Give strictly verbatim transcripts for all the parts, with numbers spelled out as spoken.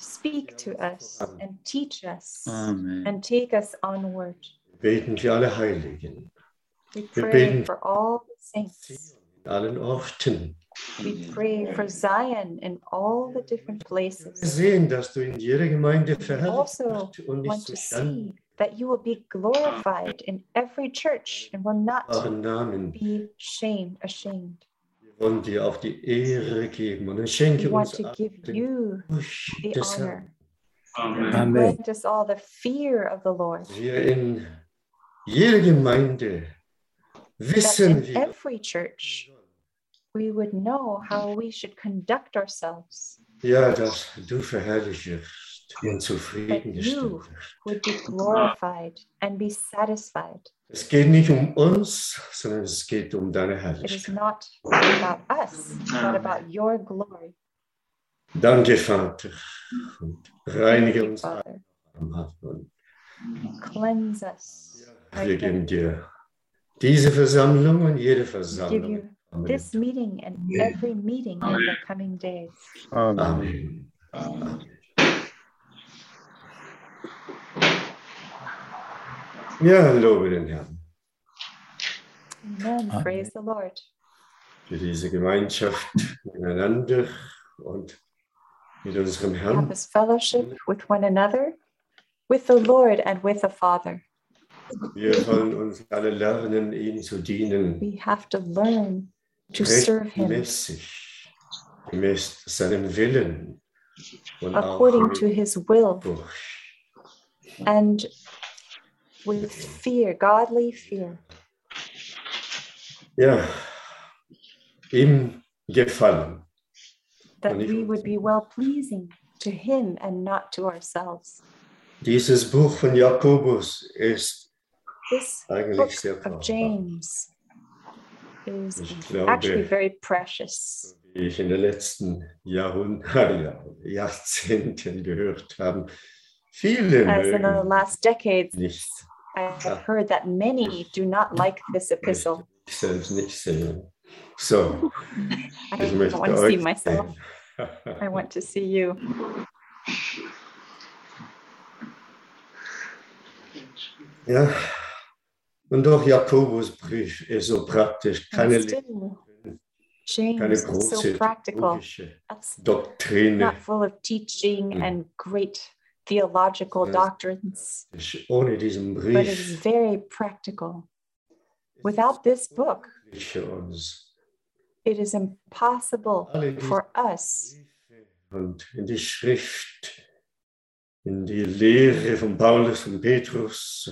speak to us and teach us Amen. and take us onward. Wir beten für alle Heiligen, We Wir pray beten- for all the saints. in allen Orten. We pray for Zion in all the different Wir places. sehen, dass du in jeder Gemeinde We verherrlicht also wirst und nicht want to zu Schanden see that you will be glorified in every church and will not euren Namen. be shamed, ashamed. Wir wollen dir auch die Ehre geben und dann We schenke want uns to allen give den you Furcht the des honor. Herrn. Amen. And grant us all the fear of the Lord. Wir in jeder Gemeinde That wissen in wir, every church we would know how we should conduct ourselves, ja, dass du verherrlicht wirst und that zufriedengestellt you wirst. would be glorified and be satisfied. Es geht nicht um uns, sondern es geht um deine It is Herrlichkeit. not about us, but about your glory. Danke, Vater, und Thank reinige you, uns Father. und Cleanse us. wir geben dir diese Versammlung und jede Give Versammlung. you this meeting and every meeting in the coming days. Amen. Amen. Ja, lobe den Herrn Amen. Amen. Praise the Lord. für diese Gemeinschaft miteinander und mit unserem Have Herrn. this fellowship with one another, with the Lord and with the Father. Wir wollen uns alle lernen, ihm zu dienen, We have to learn to serve Him rechtmäßig, gemäß seinem Willen und auch according to mit His will Furcht. and with fear, godly fear. Ja, ihm gefallen. That we would be well pleasing to Him and not to ourselves. Dieses Buch von Jakobus ist This book eigentlich sehr of kostbar. James is Ich glaube, actually very precious. wie ich in den letzten Jahrhunderten, Jahrzehnten gehört habe, viele As in the mögen last decades, nicht, I've heard that many do not like this epistle. ich selbst nicht sehen. So, I ich don't möchte want to see euch myself. sehen. I want to see you. Ja, und doch Jakobusbrief ist so praktisch, keine, And still, James keine is so große practical. theologische It's Doktrine. not full of teaching and great theological doctrines, Ohne diesen but it is Brief very practical. Without this book, für uns. it is impossible for us Und in die Schrift, in die Lehre von Paulus und Petrus,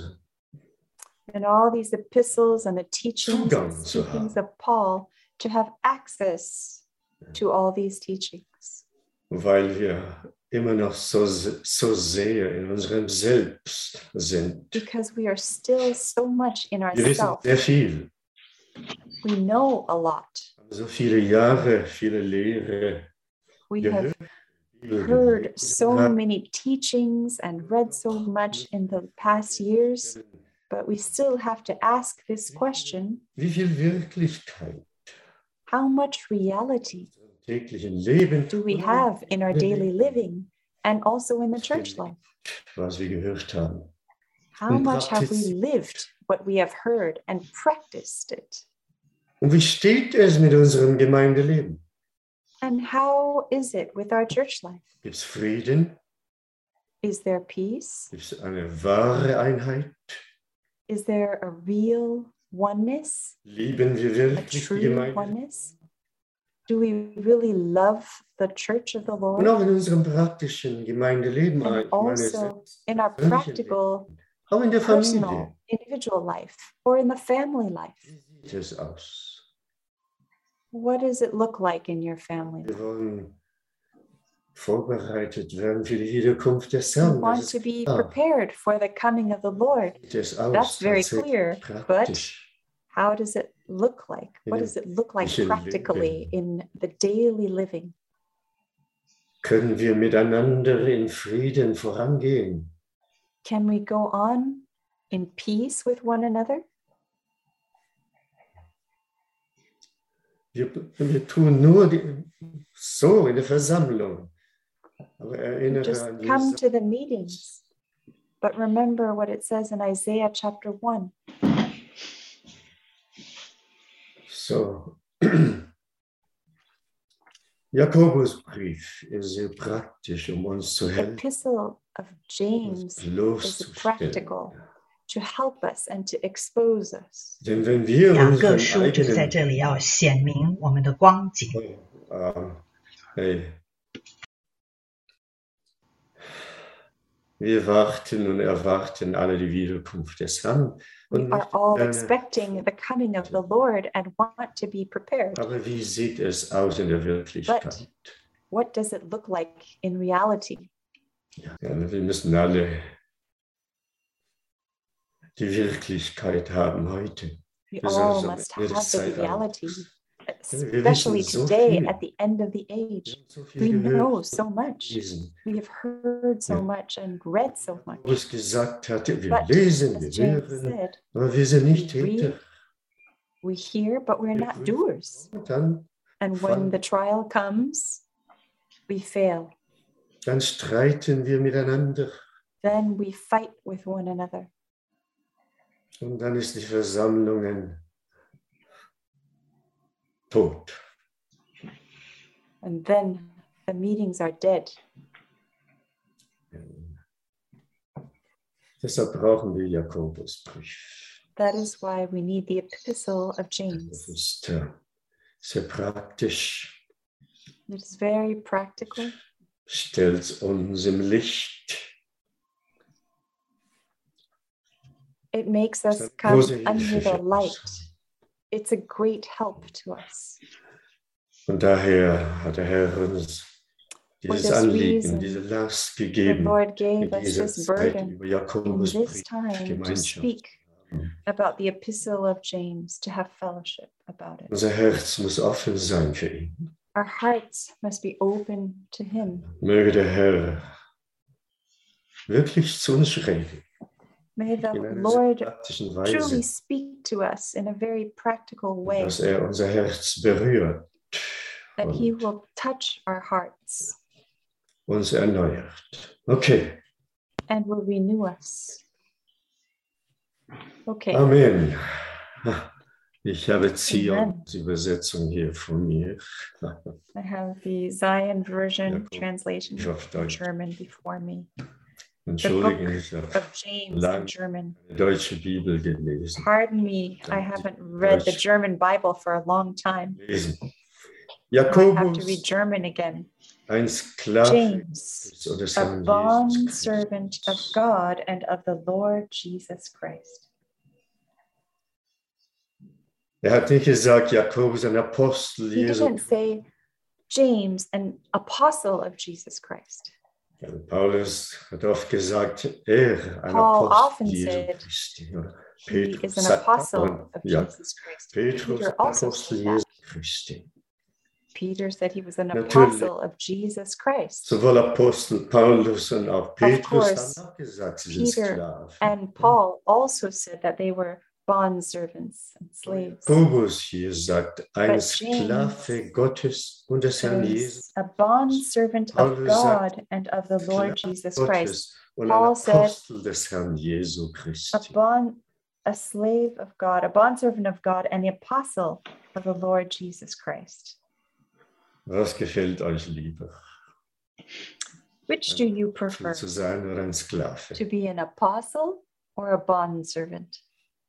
in all these epistles and the teachings and Zugang zu speakings haben. of Paul to have access to all these teachings, weil wir immer noch so, so sehr in unserem Selbst sind. because we are still so much in Wir wissen ourselves. sehr viel, We know a lot. so viele Jahre, viele Lehre We have gehört, heard so many teachings and read so much in the past years, but we still have to ask this question: Wie viel Wirklichkeit how much reality im täglichen Leben do we have in our daily living and also in the church life? was wir gehört haben. How much have we lived what we have heard and practiced it? Und wie steht es mit unserem Gemeindeleben? And how is it with our church life? Gibt es Frieden? Is there peace? Gibt es eine wahre Einheit? Is there a real oneness, Lieben wir a wirklich die true Gemeinde? oneness? Do we really love the church of the Und Lord? auch in unserem praktischen Gemeindeleben, And ich meine, also in our persönlichen practical, Leben, auch in der Familie. personal, individual life or in the family life? Wie sieht es aus? What does it look like in your family? Wir wollen vorbereitet werden für die Wiederkunft des We Herrn. want Das to ist be klar. prepared for the coming of the Lord. Wie sieht es aus? That's very Tatsächlich clear, but praktisch. how does it look like? What In does it look like dem practically in the daily living? Können wir miteinander in Frieden vorangehen? Can we go on in peace with one another? Wir, wir tun nur die, so in der Versammlung, Aber erinnere Just an come Jesus. to the meetings. But remember what it says in Isaiah chapter one. So. Jakobusbrief ist sehr praktisch, um uns zu The helfen, epistle of James uns is loszustellen. practical to help us and to expose us. Denn wenn wir 两个 unseren 书就是在 eigenen 这里要显明我们的光景。 ähm, hey, wir warten und erwarten alle die Wiederkunft des Herrn. We Und are nicht all gerne, expecting the coming of the Lord and want to be prepared. aber wie sieht es aus in der Wirklichkeit? What does it look like in reality? Ja, wir müssen alle die Wirklichkeit haben heute. We Besonders all am must Ende have des the Zeitalters. reality, Wir especially wissen so today viel. at the end of the Wir age. haben so viel We gehört know und so much. gelesen. We have heard so Ja. much and read so much. Wo es gesagt hatte, wir But lesen, wir as James hören, said, aber wir sind nicht we Täter. read, we hear, but we're Wir not prüfen. doers. Und dann, And when the trial comes, we fail. dann streiten wir miteinander. Then we fight with one another. Und dann ist die Versammlung tot. And then the meetings are dead. Deshalb brauchen wir Jakobusbrief. That is why we need the epistle of Das James. ist äh, sehr praktisch, It is very practical. stellt uns im Licht. It makes us Das ist eine come große Hilfe under the für uns. light. It's a great help to us. Und daher hat der Herr uns dieses this Anliegen, reason, diese Last The gegeben, Lord gave in us dieser this Zeit burden über in Jakobusbrief this time to Gemeinschaft. speak about the epistle of James, to have fellowship about it. Unser Herz muss offen sein für ihn. Our hearts must be open to Him. Möge der Herr wirklich zu uns reden, May the in einer sehr Lord praktischen truly Weise, speak to us in a very practical way, dass er unser Herz berührt that He und will touch our hearts uns erneuert. Okay, and will renew us. Okay, Amen. Ich habe Zions Amen. Übersetzung hier von mir. I have the Zion Version Jakob, translation Ich hoffe, in Deutsch. German before me. Entschuldigen, ich habe Of James Lang- in German. eine deutsche Bibel gelesen. Pardon me, I haven't read the German Bible for a long time. Lesen. I have to read Jakobus, German again. ein Sklave James, und des a Herrn bond Jesus Christus. servant of God and of the Lord Jesus Christ. Er hat nicht gesagt, Jakobus, ein Apostel He Jesu. didn't say James, an apostle of Jesus Christ. Paulus hat oft gesagt, er, ein Paul Apostel often Jesu said Christi. Oder He Petrus is an sagt apostle auch, of ja, Jesus Christ. Petrus, Peter ein also Apostel said that. Jesu Christi. Peter said he was an Natürlich. apostle of Jesus Christ. Sowohl Apostel Paulus und auch Petrus course, haben auch gesagt, sie sind Peter Sklaven. And Paul also said that they were bondservants and slaves. Jakobus hier sagt, ein But Sklave James Gottes und des Herrn Is Jesus. a bondservant of Paulus sagt, God and of the Lord Sklave Jesus Christ. Gottes und Paul ein said, Apostel des Herrn Jesu A Christi. bond, a slave of God, a bondservant of God, and the apostle of the Lord Jesus Christ. Was gefällt euch lieber? Which do you Apostel prefer, zu sein oder ein Sklave? to be an apostle or a bondservant?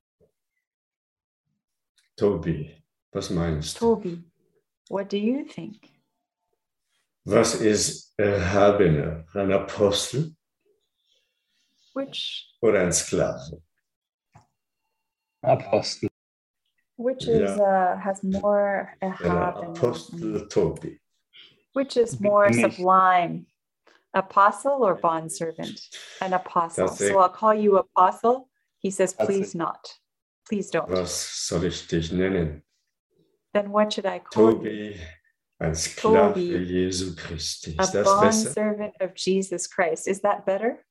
Tobi, was meinst du? Toby, what do you think? Was ist erhabener, ein Apostel Which oder ein Sklave? Apostel. which is uh, has more Der erhaben, Apostel Tobi. which is more Mich. sublime, apostle or bondservant? An apostle. That's it. So I'll call you apostle. He says, That's please it. not. Please don't. Was soll ich dich nennen? Then what should I call you? Tobi, ein Sklave Tobi. Jesu Christi. A Ist das besser? bondservant of Jesus Christ. Is that better?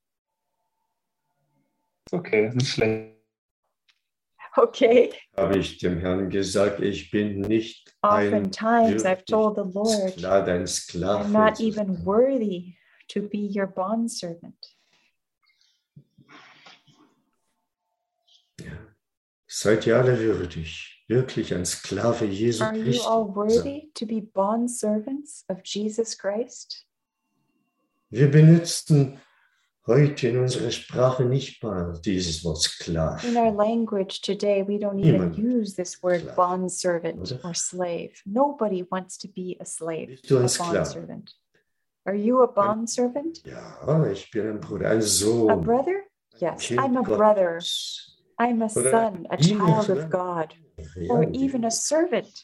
Okay, nicht schlecht. Okay. Habe ich dem Herrn gesagt, ich bin nicht ein Oftentimes I've wirklich told the Lord, Sklave, ein Sklave. I'm not zu even sein. worthy to be your bondservant. Ja. Seid ihr alle würdig, wirklich ein Sklave Jesu Are you Christi all zu sein? worthy to be bondservants of Jesus Christ? Wir benutzen heute in unserer Sprache nicht mal dieses Wort In our Sklave. language today, we don't even Niemand. use this word Sklave. bondservant Oder? or slave. Nobody wants to be a slave, Bist du a ein Sklave? bondservant. Are you a bondservant? Ja, ich bin ein Bruder, ein A Sohn. brother? ein Yes, Kind I'm a brother. Gottes. I'm a Oder son, a Diener child von of einem- God, Ja, or even a servant.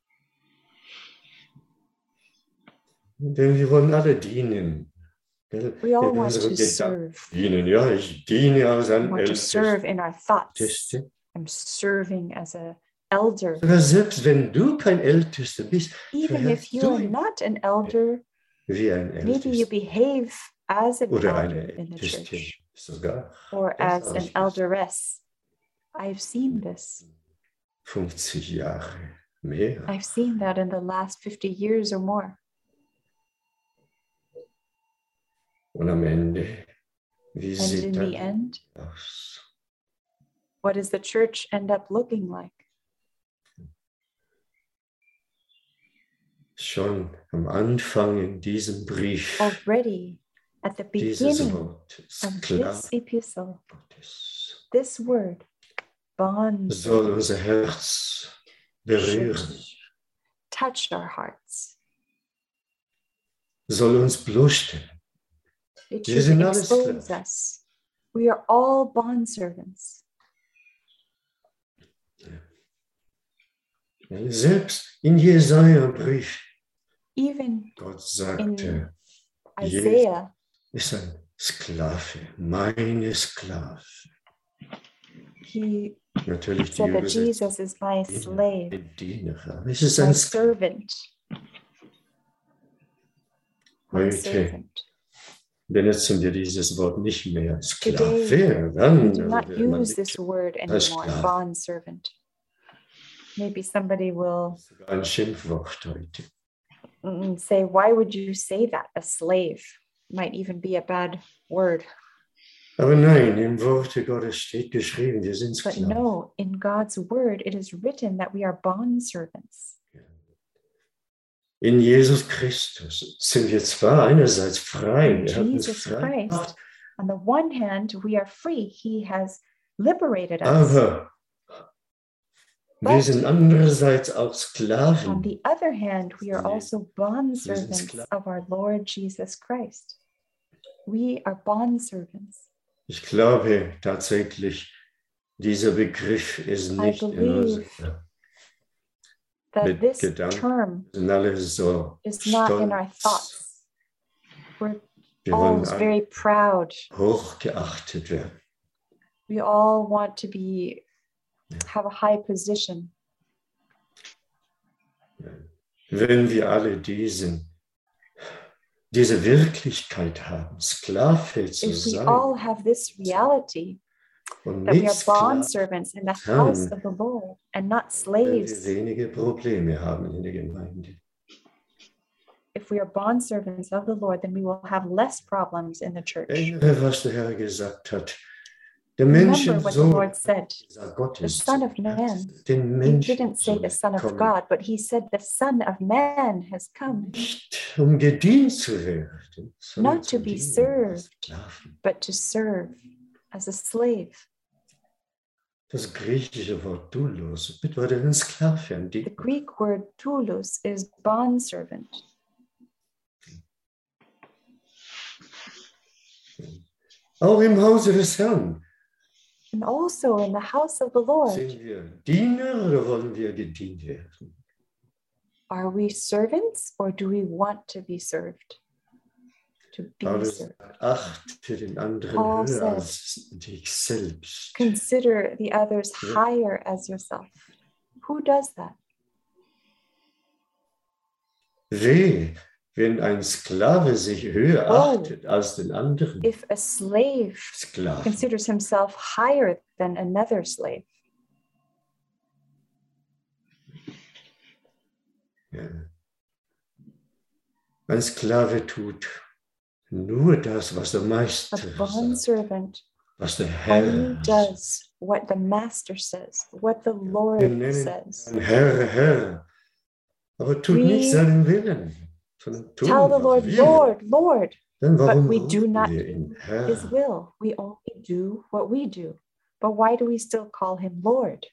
denn wir wollen alle dienen. Gell? We all In want unseren to Gedanken serve. dienen. Ja, ich diene als We ein want to Ältester. serve in our thoughts. Älteste. I'm serving as a elder. Sogar selbst wenn du kein Ältester bist, Even if verhältst you du are dich not an elder, wie ein maybe you Ältester. behave as an Oder elder eine in the Älteste church sogar. or Das as habe an ich gesehen. elderess. I've seen this. fünfzig Jahre mehr. I've seen that in the last fifty years or more. Und am Ende, wie And sieht in the das end, aus? what does the church end up looking like? Schon am Anfang in diesem Brief, Already at the dieses beginning Wort, of Sklave this epistle, Gottes, this word, bond, soll unser Herz berühren, touch our hearts. soll uns bloßstellen. It Wir should sind alle expose Sklaven. us. We are all bondservants. Selbst in Jesaja-Brief, Even Gott sagte, Jesus Isaiah ist ein Sklave, meine Sklave. he Natürlich die said that Übersetzung, Jesus is my Diener, slave, ein Diener. Aber es ist my ein Sklave. servant, my Heute servant. benutzen wir dieses Wort nicht mehr. Today, Sklave, We dann do not wird man use this word anymore, Sklave. bondservant. Maybe somebody will sogar ein Schimpfwort heute. mm, say, why would you say that? A slave might even be a bad word. Aber nein, im Worte Gottes steht geschrieben, wir sind But Sklaven. no, in God's word, it is written that we are bondservants. In Jesus Christus sind wir zwar einerseits frei, In er hat uns Jesus frei gemacht, Christ, on the one hand, we are free. He has liberated us. aber wir But sind andererseits auch on Sklaven. the other hand, we are Von also bondservants Sklaven. of our Lord Jesus Christ. We are bondservants. Ich glaube tatsächlich, dieser Begriff ist I nicht in believe unserer. That Mit this Gedanken. term Wir sind alle so is not in our stolz. thoughts. We're Wir all wollen alle very proud. hochgeachtet werden. We all want to be have a high position. Wenn wir alle diesen, diese Wirklichkeit haben, Sklave zu If we sein all have this reality und that we nicht are Sklaven, bondservants in the house of the Lord and not werden wir slaves, wenige Probleme haben in der Gemeinde. if we are bondservants of the Lord, then we will have less problems in the church. Erinnere, was der Herr gesagt hat. Der Remember Menschensohn, what the Lord said. sagt Gott The ist Son of Man. den He didn't say Menschen the Son of kommen, God, but he said the Son of Man has come, nicht um gedient zu werden, sondern Not to zum be Dienen als served. Sklaven. but to serve as a slave. Das griechische Wort doulos bedeutet ein Sklave, ein The Diener. Greek word doulos is bondservant. Auch im Hause des Herrn And also in the house of the Lord, sind wir Diener oder wollen wir gedient werden? are we servants or do we want to be served? To be Paulus served. sagt, achte den anderen Paul höher said, als dich selbst. Consider the others Yeah. higher as yourself. Who does that? Weh, wenn ein Sklave sich höher Oh. achtet als den anderen If a slave Sklaven. considers himself higher than another slave, Ja. Ein Sklave tut nur das, was der Meister A sagt, bondservant was der only Herr sagt. does what the master says, what the Wir Lord nennen says. ihn Herr, Herr, aber tut We nicht seinen Willen, sondern tun, Tell the was Lord, wir Lord, Lord, Dann but warum we do rufen not wir ihn do Herr? his will. We only do what we do. But why do we still call him Lord?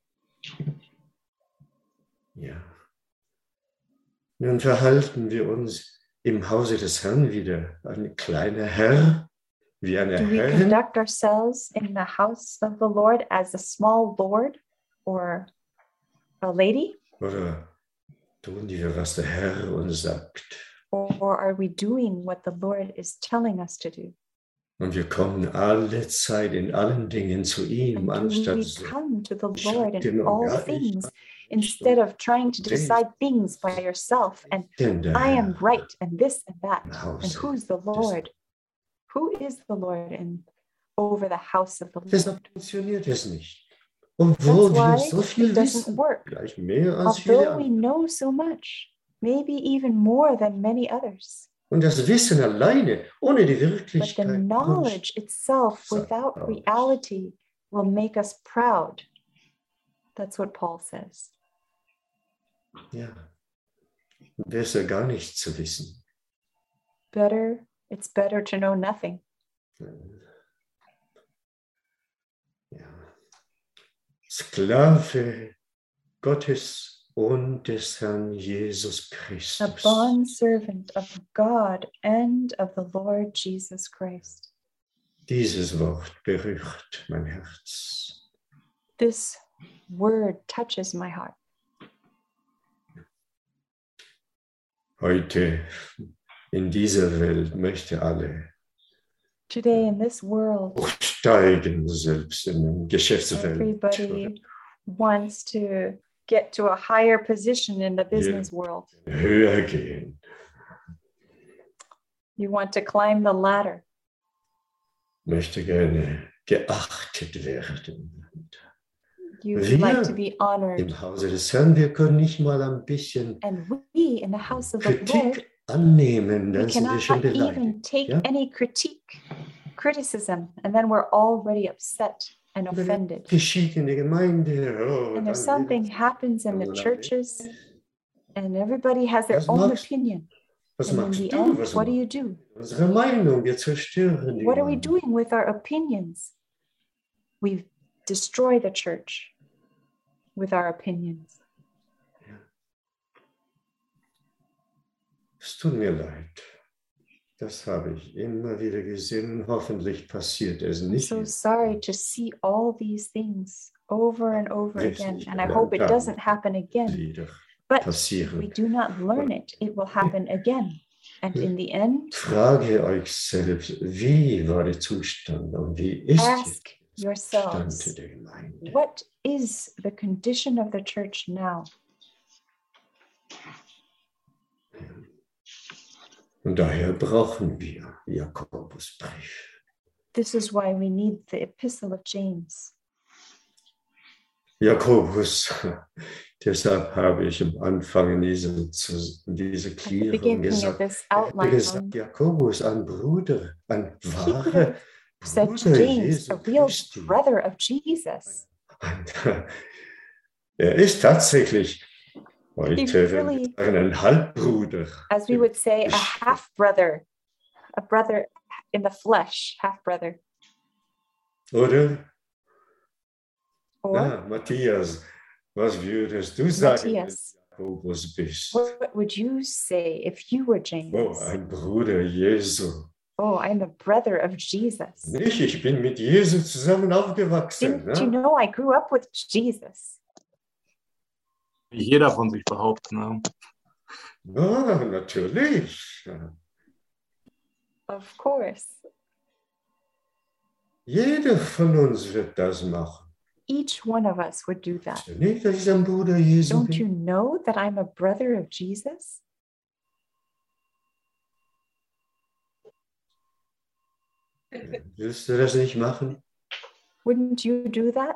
Ja. Nun verhalten wir uns im Hause des Herrn wieder ein kleiner Herr, wie eine Do we Herrin, conduct ourselves in the house of the Lord as a small Lord or a lady? oder tun wir, was der Herr uns sagt? Or are we doing what the Lord is telling us to do? Und wir kommen alle Zeit in allen Dingen zu ihm, And do anstatt we so, come to the ich Lord sag dir in nur, all ja, ich- things instead of trying to decide things by yourself and denn der I am Herr right and this and that. im And Hause who's the des- Lord? Who is the Lord in over the house of the Deshalb Lord? funktioniert es nicht. Obwohl That's wir why so viel it doesn't wissen, work. vielleicht mehr als viele Although we andere. know so much, maybe even more than many others, Und das Wissen alleine, ohne die but the Wirklichkeit, knowledge itself So, without oh. reality will make us proud. That's what Paul says. ja, besser gar nichts zu wissen. Better, it's better to know nothing. Ja. Sklave Gottes und des Herrn Jesus A Christus. bondservant of God and of the Lord Jesus Christ. Dieses Wort berührt mein Herz. This word touches my heart. Heute in dieser Welt möchte alle Today in this world, hochsteigen, selbst in der Geschäftswelt. everybody wants to get to a higher position in the business world. Höher gehen. You want to climb the ladder. Möchte gerne geachtet werden. You Wir like to be honored. Im Hause des Herrn, wir können nicht mal ein bisschen And we in the house of the Lord, Kritik annehmen, we dann sind wir cannot schon even beleidigt. take Ja? any critique, criticism, and then we're already upset and Wenn offended. geschieht in der Gemeinde, oh, And if dann something wieder- happens in the churches, and everybody has their Was own magst- opinion, was and in machst the du? end, Was what do machst you do? du? Unsere Meinung, wir zerstören die What are we Meinung. doing with our opinions? We destroy the church with our opinions. Es tut mir leid. Das habe ich immer wieder gesehen. Hoffentlich passiert es I'm nicht. so sorry to see all these things over and over again, Richtig and I gelernt hope it haben. doesn't happen again. wieder But if we passieren. do not learn it, it will happen again. And in the end, Frage euch selbst, wie war der Zustand und wie ist ask der Zustand yourselves, der Gemeinde? what is the condition of the church now? Und daher brauchen wir Jakobusbrief. This is why we need the epistle of James. Jakobus, deshalb habe ich am Anfang in diese, diese At the Klärung beginning of gesagt, this er hat outline, gesagt, Jakobus, ein Bruder, ein he could wahrer have said Bruder James, Jesu a real Christi. brother of Jesus. Und er ist tatsächlich heute really- ein Halbbruder. As we would say, a half brother, a brother in the flesh, half brother. Oder? Or Ja, Matthias, was würdest du sagen, Matthias. wenn du Jakobus bist? what would you say if you were James? Oh, ein Bruder Jesu. Oh, I'm a brother of Jesus. Nicht, ich bin mit Jesus zusammen aufgewachsen. Didn't you Ne? know I grew up with Jesus? Wie jeder von sich behauptet. Ne? Ja, natürlich. Of course. Jeder von uns wird das machen. Each one of us would do that. Nicht, dass ich ein Bruder Jesu Don't you bin. know that I'm a brother of Jesus? Willst du das nicht machen? Wouldn't you do that?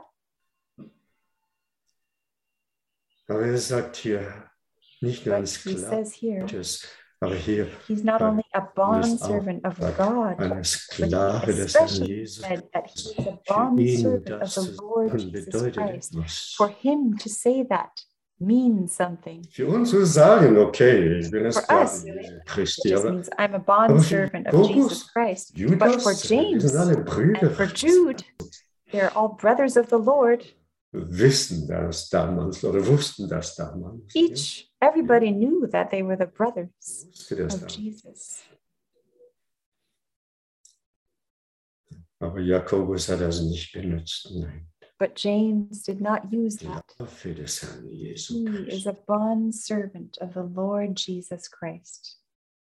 Aber er sagt hier, nicht nur ein But he Sklave says here, Gottes, Aber hier He's not only a bondservant of God, eine but Sklave he des Herrn especially Jesus. said that he is a Für ihn bondservant of das the zu Lord sagen Jesus bedeutet Christ. etwas. For him to say that means something. Für uns zu sagen, okay, ich bin ein For Sklave us, Jesu it Christi, just aber, means I'm a aber für bondservant of Jesus Jakobus, Christ. But Judas, for wir James sind alle Brüder. and for Jude, they're all brothers of the Lord. Wissen das damals oder wussten das damals. Each, everybody knew that they were the brothers Wusste das of damals. Jesus. Aber Jakobus hat das nicht benutzt. Nein. But James did not use that. Für des Herrn Jesu He Christi. is a bondservant of the Lord Jesus Christ.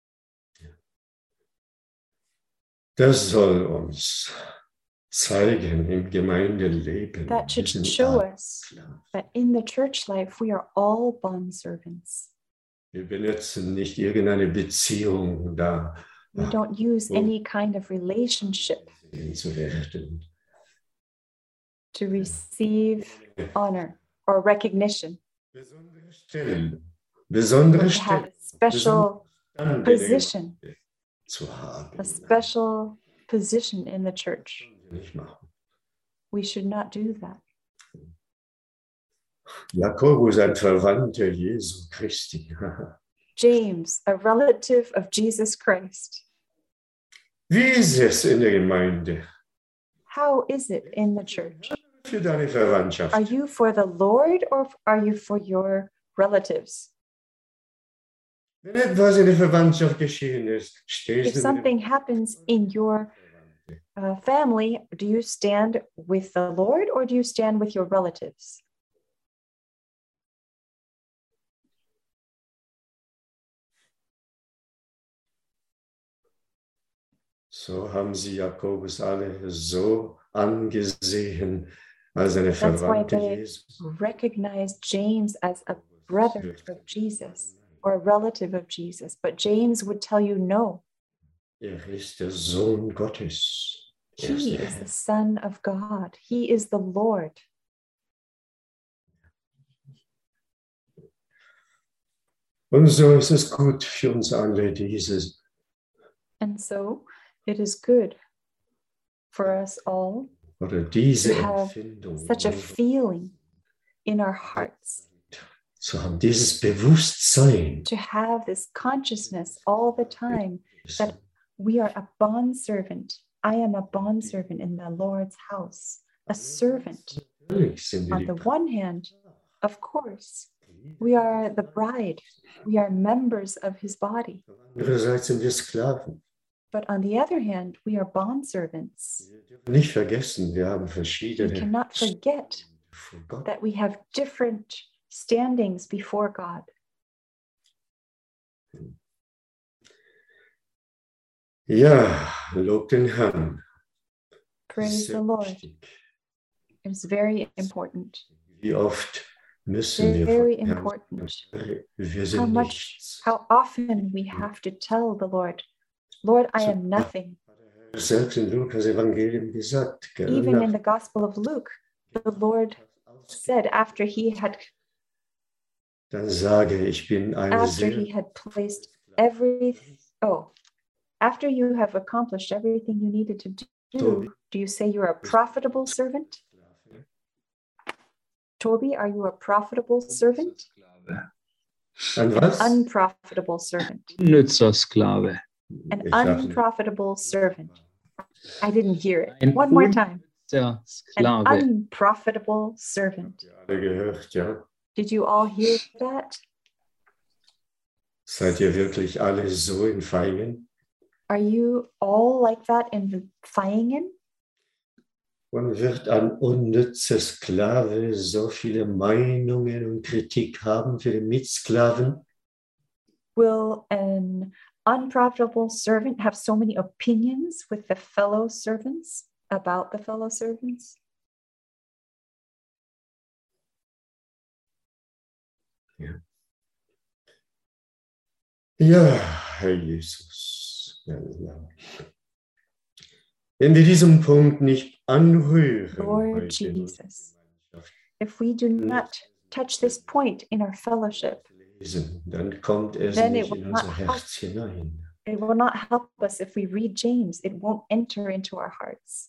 Das soll uns zeigen im Gemeindeleben. That Wir should sind show alle us Sklaven. that in the church life we are all bondservants. Wir benutzen nicht irgendeine Beziehung da, We don't use Oh. any kind of relationship zu werden. to receive honor or recognition, Besondere Stellen, besondere or to have Stellen a special an der position, Gemeinde zu haben. a special position in the church. Das können wir nicht machen. We should not do that. Jakobus, ein Verwandter Jesu Christi. James, a relative of Jesus Christ. Wie ist es in der Gemeinde? How is it in the church? Für deine Verwandtschaft. Are you for the Lord or are you for your relatives? Wenn etwas in der Verwandtschaft geschehen ist, stehst If du mit something happens in your uh, family, do you stand with the Lord or do you stand with your relatives? So haben sie Jakobus alle so angesehen als eine That's why Verwandte they Jesu. recognized James as a brother of Jesus or a relative of Jesus. But James would tell you, no, Er ist der Sohn Gottes. Er ist he der is the Herr. Son of God. He is the Lord. Und so ist es gut für uns alle, dieses And so it is good for us all oder diese to have Empfindung such a feeling in our hearts, zu haben, dieses Bewusstsein, to have this consciousness all the time that we are a bondservant. I am a bondservant in the Lord's house, a servant. Natürlich sind wir On die the one hand, of course, we are the bride. We are members of his body. Andererseits sind wir Sklaven. But on the other hand, we are bondservants. Wir dürfen nicht vergessen, wir haben We verschiedene cannot forget vor Gott. that we have different standings before God. Ja, lob den Herrn. Praise Sehr the Lord. wichtig. It's very important. Wie oft müssen wir Very vor Herrn important. sagen, wir How sind much, nichts. how often we have to tell the Lord, Lord, I am nothing. Selbst in Lukas Evangelium gesagt, gell? Even in the Gospel of Luke, the Lord said after he had Dann sage ich bin ein after sehr he had placed every oh after you have accomplished everything you needed to do, do you say you're a profitable servant? Toby, are you a profitable servant? ein An was? unprofitable servant. Nützer Sklave. An Ich darf nicht. unprofitable servant. I didn't hear it. Ein One more time. Nützer An Sklave. unprofitable servant. Alle gehört, ja. Did you all hear that? Seid ihr wirklich alle so in Feigen? Are you all like that in Feingen? Und wird ein unnützer Sklave so viele Meinungen und Kritik haben für den Mitsklaven? Will an unprofitable servant have so many opinions with the fellow servants about the fellow servants? Ja, ja Herr Jesus. Ja, ja. Wenn wir diesen Punkt nicht anrühren, Lord heute in Jesus, unserer Gemeinschaft, if we do not touch this point in our fellowship, lesen, dann kommt es then it nicht will in not unser help. Herz hinein. It will not help us if we read James. It won't enter into our hearts.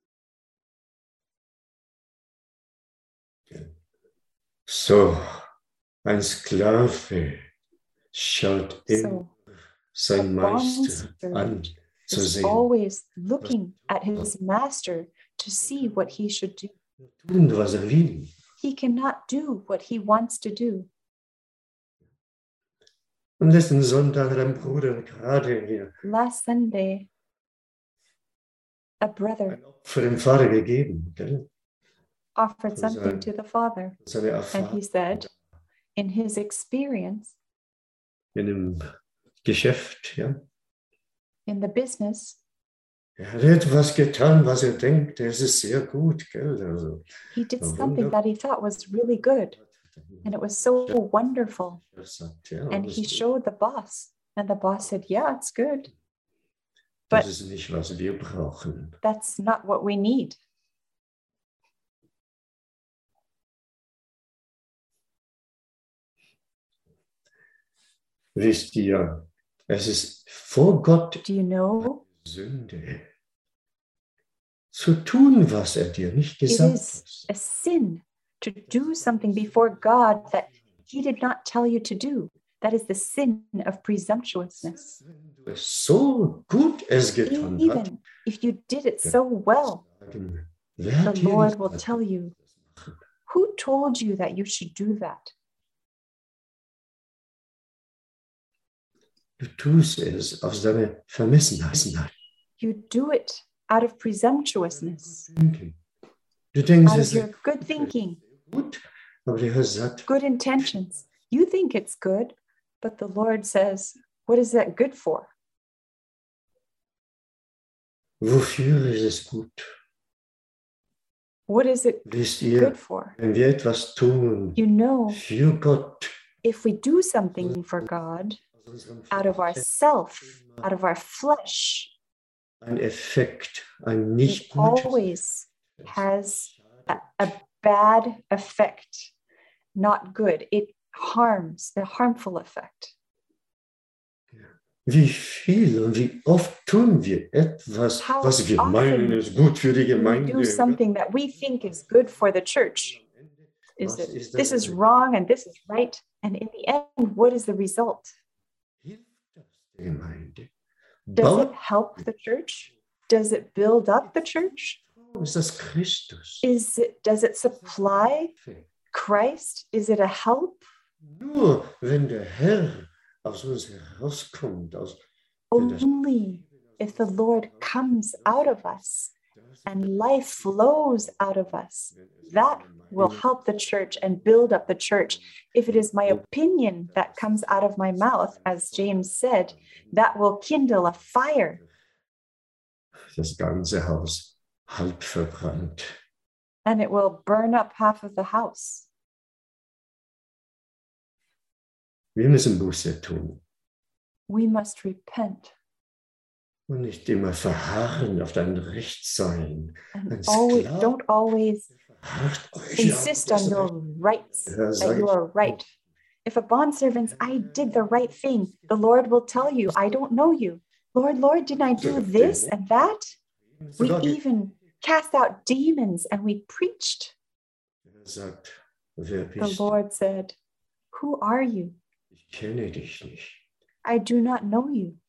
So, ein Sklave schaut immer So a sein Meister an, bondservant zu is sehen, always looking at his master to see what he should do. tun, was er will. He cannot do what he wants to do. Und letzten Sonntag hat ein Bruder gerade hier Last Sunday, a brother ein Opfer für den Vater gegeben, gell? offered For something sein- to the father, Seine and he Erfahrung said, in his experience in dem Geschäft, ja. in the business, Er hat etwas getan, was er denkt, es ist sehr gut, gell? Also, he did Ja, something wunderbar. that he thought was really good, and it was so wonderful. er sagt, ja, And alles he gut. showed the boss, and the boss said, yeah, it's good. Das but- ist nicht, was wir brauchen. That's not what we need. Wisst ihr, es ist vor Gott Do you know? Sünde, zu tun, was er dir nicht It gesagt is hat. a sin to do something before God that he did not tell you to do. That is the sin of presumptuousness. Wenn du es so gut es getan hast, Even if you did it so well, sagen, the wer hat dir Lord gesagt, will tell you, who told you that you should do that? du tust es aus deiner Vermessenheit. You do it out of presumptuousness, Du denkst, out of es your ist good thinking, gut, aber der Herr sagt, good intentions. You think it's good, but the Lord says, what is that good for? wofür ist es gut? What is it Wisst ihr, good for? wenn wir etwas tun You know, für Gott, if we do something for God aus unserem out of ourself, out of our flesh, ein Effekt, ein it nicht gutes always has a, a bad effect, not good. It harms, a harmful effect. Wie viel und wie oft tun wir etwas, How was wir often meinen, ist gut für die We Gemeinde. do something that we think is good for the church. Is Was it ist this das? is wrong and this is right? And in the end, what is the result? Hilft das der Gemeinde? Does it Baut help the church? Does it build up the church? ist das Christus? Is it does it supply Christ? Is it a help? Nur wenn der Herr aus uns herauskommt, aus Only if the Lord comes out of us and life flows out of us, that will help the church and build up the church. If it is my opinion that comes out of my mouth, as James said, that will kindle a fire das ganze Haus halb verbrannt. and it will burn up half of the house. Wir müssen Buße tun We must repent und nicht immer verharren auf dein Rechtsein. and Ein always, Sklave don't always verharrt euch insist auf on das your Recht. rights, Der that sagt, you are right. If a bondservant, I did the right thing, the Lord will tell you, I don't know you. Lord, Lord, didn't I do this and that? We sogar even cast out demons and we preached. er sagt, wer The bist du? Lord said, who are you? Ich kenne dich nicht. I do not know you.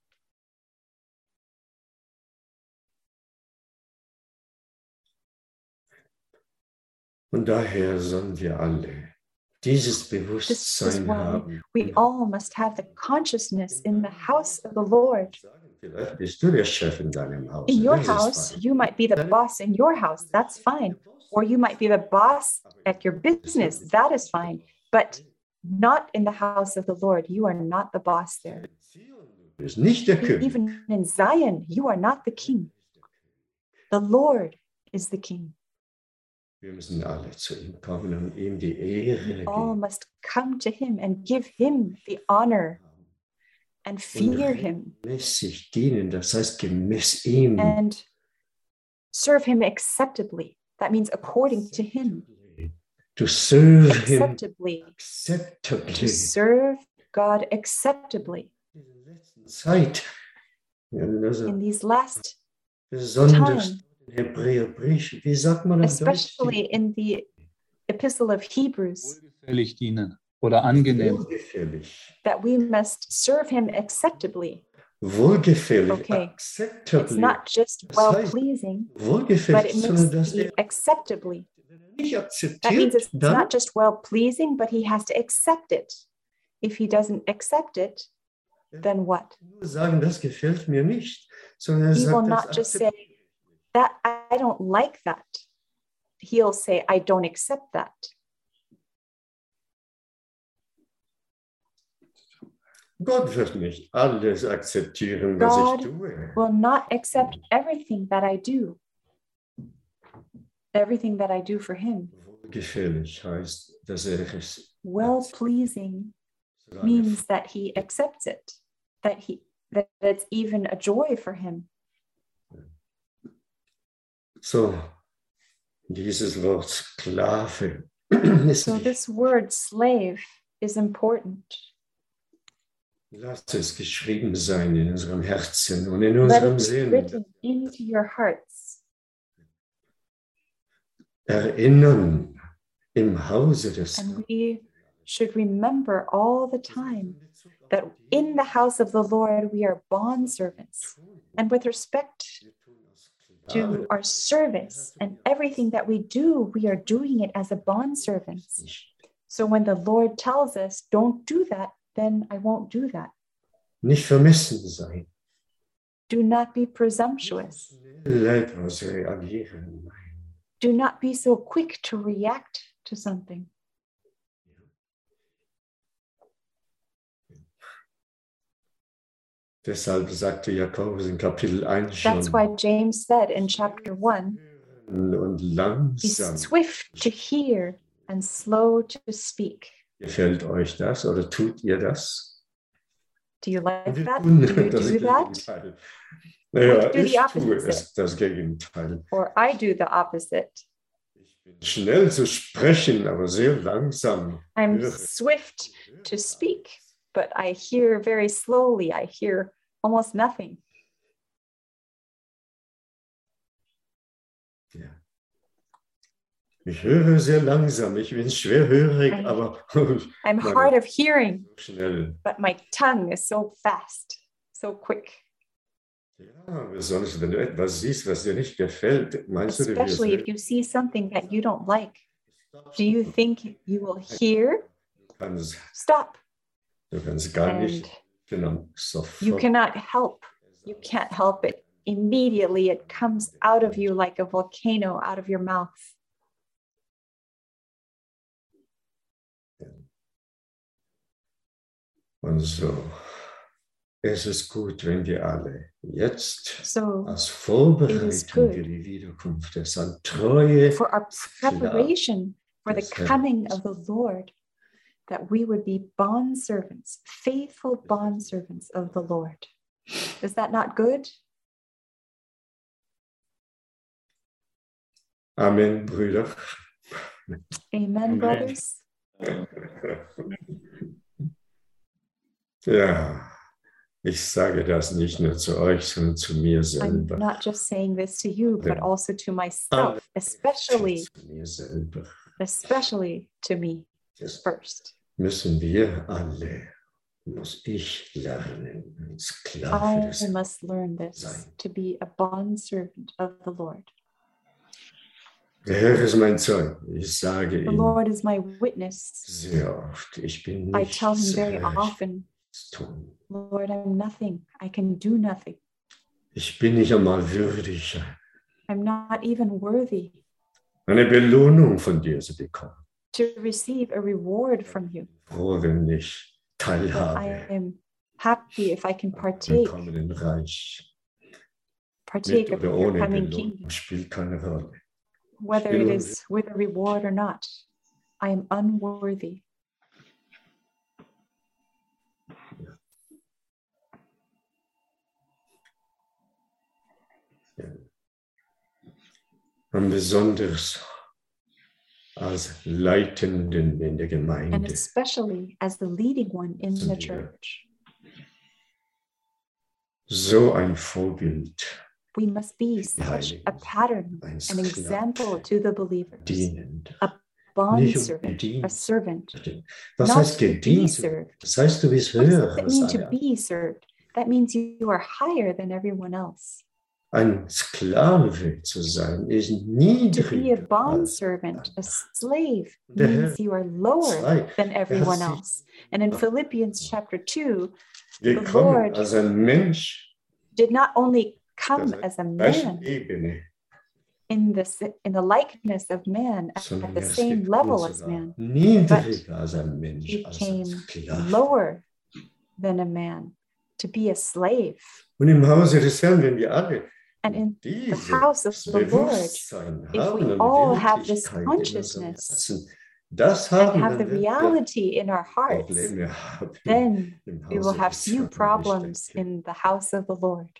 Und daher sollen wir alle dieses This is Bewusstsein why haben. we all must have the consciousness in the house of the Lord. Vielleicht bist du der Chef in deinem Haus. In your Das ist house, fein. you might be the boss in your house. That's fine. Or you might be the boss at your business. That is fine. But not in the house of the Lord. You are not the boss there. Du bist nicht der König. Even in Zion, you are not the king. The Lord is the king. Wir müssen alle zu ihm kommen und ihm die Ehre All geben. must come to him and give him the honor and fear him Mäßig dienen, das heißt gemäß ihm. and serve him acceptably. That means according to him. To serve him acceptably, to acceptably. serve God acceptably In der letzten Zeit, ja, also in these last besonders time, im Hebräerbrief, wie sagt man auf Deutsch? especially in the Epistle of Hebrews, Wohlgefällig dienen oder angenehm. Wohlgefällig. that we must serve him acceptably. Wohlgefällig, Okay. It's acceptably. not just Das well heißt, pleasing, but wohlgefällig, it sondern must dass be er acceptably. nicht That means akzeptiert, it's dann not just well pleasing, but he has to accept it. If he doesn't accept it, then what? nur sagen, das gefällt mir nicht, sondern er He will sagt, das not just say, akzeptiere ich nicht. that I don't like that. He'll say, I don't accept that. Gott wird nicht alles akzeptieren, was God ich tue. will not accept everything that I do, everything that I do for him. Wohlgefällig heißt, dass er es Well pleasing solange means that he accepts it, that he that it's even a joy for him. so dieses Wort Sklave ist So wichtig. this word slave is important. Lasst es geschrieben sein in unserem Herzen und in Let unserem it be Sinn. written into your hearts. Erinnern im Hause des And we should remember all the time that in the house of the Lord we are bondservants. And with respect to our service and everything that we do, we are doing it as a bondservant. So when the Lord tells us, don't do that, then I won't do that. Nicht vermessen sein. Do not be presumptuous. Schnell etwas reagieren. Nein. Do not be so quick to react to something. Deshalb sagte Jakobus in Kapitel eins schon, That's why James said in chapter one, und be langsam. swift to hear and slow to speak. Gefällt euch das oder tut ihr das? Do you like Wir that? tun Do you das do that? Gegenteil. Naja, do the ich tue opposite. es, das Gegenteil. Or I do the opposite. Ich bin schnell zu sprechen, aber sehr langsam. I'm höre. swift to speak, but I hear very slowly. I hear almost nothing. Ja. Ich höre sehr langsam, ich bin schwerhörig, I'm- aber I'm Meine- hard of hearing, so schnell. but my tongue is so fast, so quick. Ja, besonders wenn du etwas siehst, was dir nicht gefällt, meinst du, du wirst Especially if you see something that you don't like. Do you think you will hear? du kannst, Stop. du kannst gar And nicht genau you sofort. cannot help. You can't help it. Immediately it comes out of you like a volcano out of your mouth. Und so, es ist gut, wenn wir alle jetzt So als is Vorbereitung good. für die Wiederkunft des Herrn treue for our preparation for the Yes, sir. coming of the Lord, that we would be bondservants, faithful bondservants of the Lord. Is that not good? Amen, Brüder. Amen, Amen. brothers. Ja, ich sage das nicht nur zu euch, sondern zu mir I'm selber. not just saying this to you, but Yeah. also to myself, especially, Zu mir selber. especially to me Das first. müssen wir alle, muss ich lernen, ein Sklave I des Herrn. must learn this, to be a bondservant of the Lord. Der Herr ist mein Zeug. Ich sage The ihm Lord is my witness. sehr oft, ich bin I nichts tell him very recht often, zu tun. Lord, I'm nothing. I can do nothing. Ich bin nicht einmal würdig, I'm not even worthy eine Belohnung von dir zu bekommen. to receive a reward from you. Froh, wenn ich But I teilhabe am happy if I can im partake, kommenden Reich. partake Mit of oder your ohne coming Belohnung kingdom, spielt keine Rolle. whether it is with a reward or not. I am unworthy. Und besonders als Leitenden in der and Gemeinde. especially as the leading one in the Ja. church. So ein Vorbild, We must be such a pattern, ein an example to the believers, dienend. a Nicht um bondservant, a gedient. servant. Was Not heißt to be gedient? served. Das heißt, du bist What does höher it als mean to alle. be served? That means you are higher than everyone else. Ein Sklave zu sein ist To be a niedriger als bondservant, a slave, Der Herr means you are lower zeigt, than everyone sich- else. And in Philippians chapter two, gekommen Lord als ein Mensch did not only come Das as a gleichen man Ebene, in the, si- in the likeness of man, at sondern the er ist same gekommen level as sogar man, niedriger als ein Mensch, he als ein came Sklave. lower than a man, to be a slave. Und im Hause des Herrn, wenn wir alle And in the dieses house of the Lord, Bewusstsein if haben we und all have this Wirklichkeit in unserem consciousness Herzen, das and haben, have the dann werden wir reality in our hearts, Probleme haben then im we will Hause have des few Herrn. problems Ich denke, in the house of the Lord.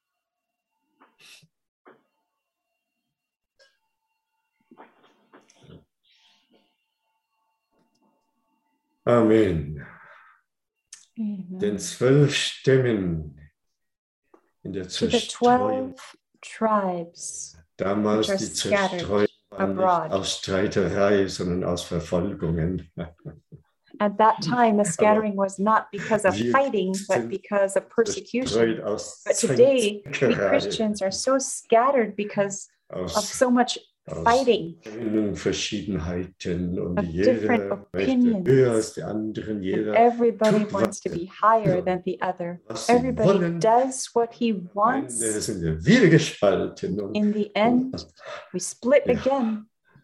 Amen. Den Amen. zwölf Stämmen in der To the Zerstreuung, twelve tribes, damals which are die scattered Zerstreuung war nicht abroad. aus Streiterei, sondern aus Verfolgungen. at that time, the scattering was not because of wir fighting, but sind because of persecution. Zerstreut aus But today, we Zänkerei, Christians are so scattered because of aus so much aus fighting, Verschiedenheiten und of jeder different möchte opinions. höher als der andere, and jeder everybody tut, wants to was be higher than the other. was sie Everybody wollen. does what he Am wants. Ende sind wir wieder gespalten. Und, In the end, we split Ja. again.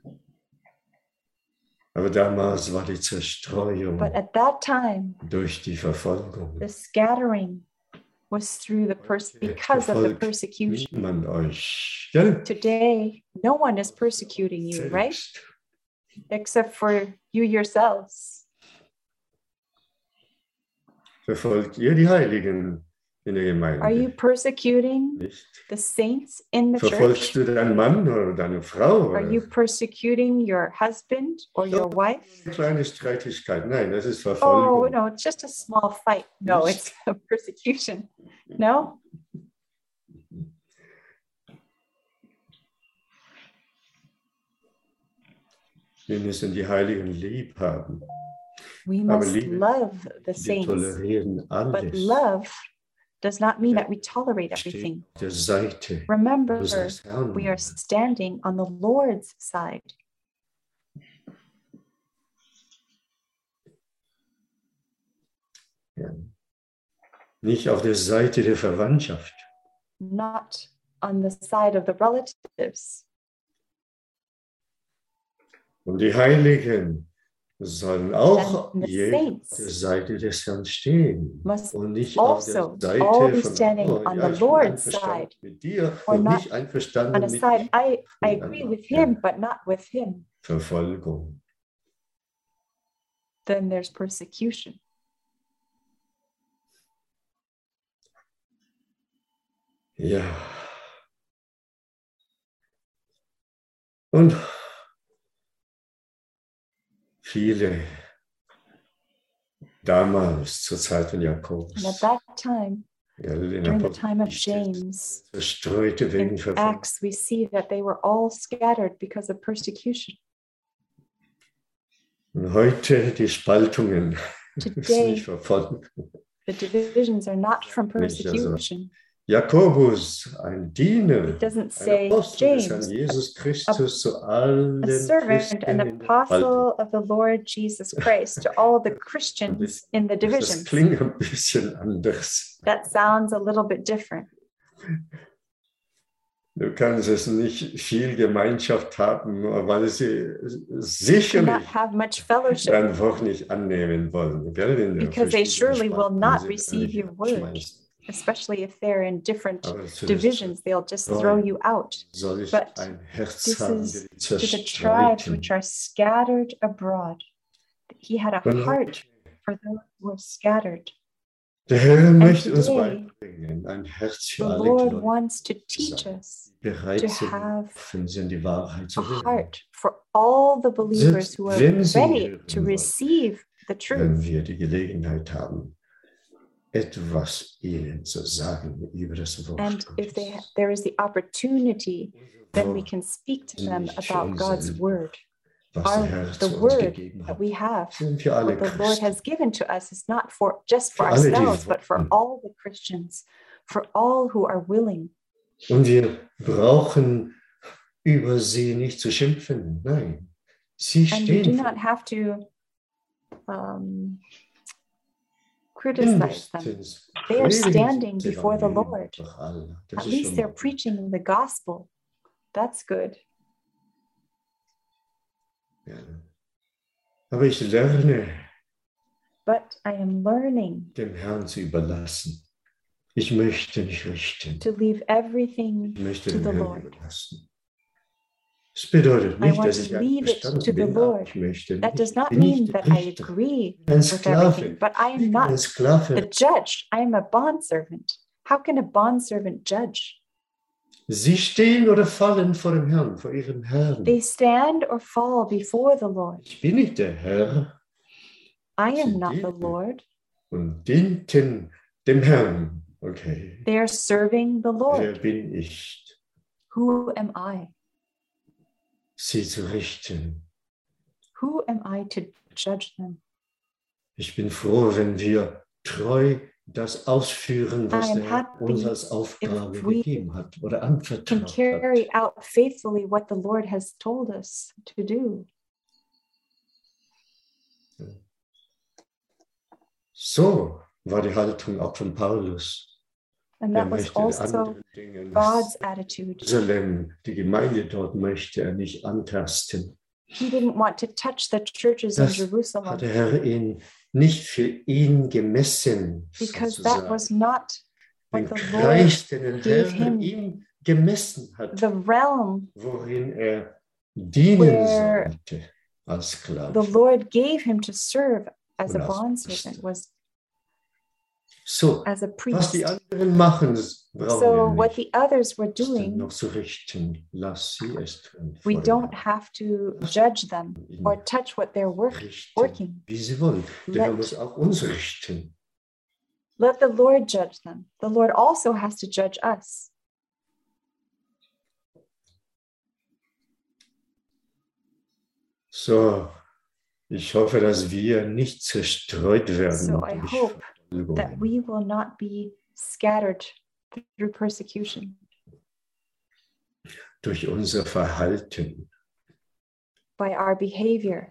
aber damals war die Zerstreuung But at that time, durch die Verfolgung. the scattering was through the pers- because of the Verfolgt persecution. niemand euch, gell? Today, no one is persecuting you, right? Selbst. Except for you yourselves. Verfolgt ihr die Heiligen in der Gemeinde? Are you persecuting Nicht? the saints in the Verfolgst church? du deinen Mann oder deine Frau? Are Oder? you persecuting your husband or your wife? Eine kleine Streitigkeit. Nein, das ist Oh, Verfolgung. no, it's just a small fight. No, it's a persecution. No? Wir müssen die Heiligen lieb haben. We Aber must Liebe, love the Wir saints. tolerieren But alles. love does not mean that we tolerate Steht everything. auf der Seite Remember, unseres Herrn. we are standing on the Lord's side. Ja. Nicht auf der Seite der Verwandtschaft. Not on the side of the relatives. Und die Heiligen sollen auch And the jeder auf saints der Seite des Herrn stehen. must Und nicht also auf der Seite all be von, standing oh, on ja, the ich bin Lord's einverstanden side, mit dir or und not nicht einverstanden on a mit side, ihm. I, I agree with him, but not with him. Verfolgung. Then there's persecution. Ja. Und viele damals zur Zeit von And Jakobus, at that time, ja, in during the time of Apostelgeschichte, James, zerstreute wegen in Verfolgung. Acts, we see that they were all scattered because of persecution. Und heute die Spaltungen ist Today, nicht Verfolgung. the divisions are not from Nicht also. persecution. Jakobus, ein Diener, It doesn't ein say Apostel des James, Herrn Jesus Christus zu allen a servant, an Christen in der Spaltung. apostle of the Lord Jesus Christ, to all the Christians in the Das divisions. klingt ein bisschen anders. That sounds a little bit different. Du kannst es nicht viel Gemeinschaft haben, weil sie Do sicherlich not have much fellowship dein Wort nicht annehmen wollen. Gell? In der because they verschiedenen surely will Sprachen not sind receive alle your word, schmeißen. especially if they're in different Aber zu der divisions. They'll just Zerstreuung throw you out. soll ich But ein Herz this haben, is der die To the tribes Zerstreuten. which are scattered abroad. He had a Und heart heute for those who were scattered. Der Herr möchte uns today, beibringen, ein Herz the für alle Lord Gläubigen, wants to teach us die bereit to sind, have offen sind, die Wahrheit a zu hören. heart for all the believers Selbst who are wenn sie ready hören to wollen, receive the wenn truth. wir die Gelegenheit haben, etwas ihnen zu sagen über das Wort And if they, Gottes. there is the opportunity, then we Wort can speak to them nicht für about uns God's selber, word. was der Our, Herr the zu uns word gegeben that hat, we have, sind für alle what the Lord Christen. has given to us is not for just for Für alle, die ourselves, but for wollen. all the Christians, for all who are willing. Und wir brauchen über sie nicht zu schimpfen. Nein, sie And we do stehen not vor have to um, criticize them. mindestens. They are predigen sie standing das before the Evangelium Lord. durch alle. Das At ist least schon they're mal gut. preaching the gospel. That's good. Ja. Aber ich lerne, But I am learning dem Herrn zu überlassen. Ich möchte nicht richten. to leave everything Ich möchte to dem the Herrn Lord. überlassen. Das bedeutet I nicht, want dass to ich leave it to einverstanden the bin, aber Lord. ich möchte That does nicht, not bin mean nicht that der I Richter. agree Ein with Sklave. everything, but I Ich am bin ein not Sklave. the judge. I am a bondservant. How can a bondservant judge? Sie stehen oder fallen vor dem Herrn, vor ihrem Herrn. They stand or fall before the Lord. Ich bin nicht der Herr I Sie am not the dienen. Lord. und dienten dem Herrn. Okay. They are serving the Wer Lord. bin ich, Who am I? sie zu richten? Who am I to judge them? Ich bin froh, wenn wir treu das ausführen, was I am der Herr happy uns als Aufgabe if we gegeben hat oder Can anvertraut carry hat. out faithfully what the Lord has told us to do. So war die Haltung auch von Paulus. And Er that was möchte also andere Dinge, God's attitude. Jerusalem, die Gemeinde dort möchte er nicht antasten. He didn't want to touch the churches in Das hat Jerusalem der Herr ihn nicht für ihn gemessen, because that was sozusagen. not Den what the Lord Kreis, den der gave Herr him. ihm gemessen hat, the realm worin er dienen where sollte als the Sklave. Lord gave him to serve as a Und als bondservant was So, as a was die priest. anderen machen, brauchen So wir what nicht. the others were Das dann doing, noch zu richten. Lass sie es tun. we vor dem don't Herrn. have to judge them or touch what they're work, Richten, working. wie sie wollen. Der Herr Let- muss auch uns richten. Let the Lord judge them. The Lord also has to judge us. So, ich hoffe, dass wir nicht zerstreut werden So I durch hope that Verfolgungen. we will not be scattered through persecution Durch unser Verhalten. by our behavior,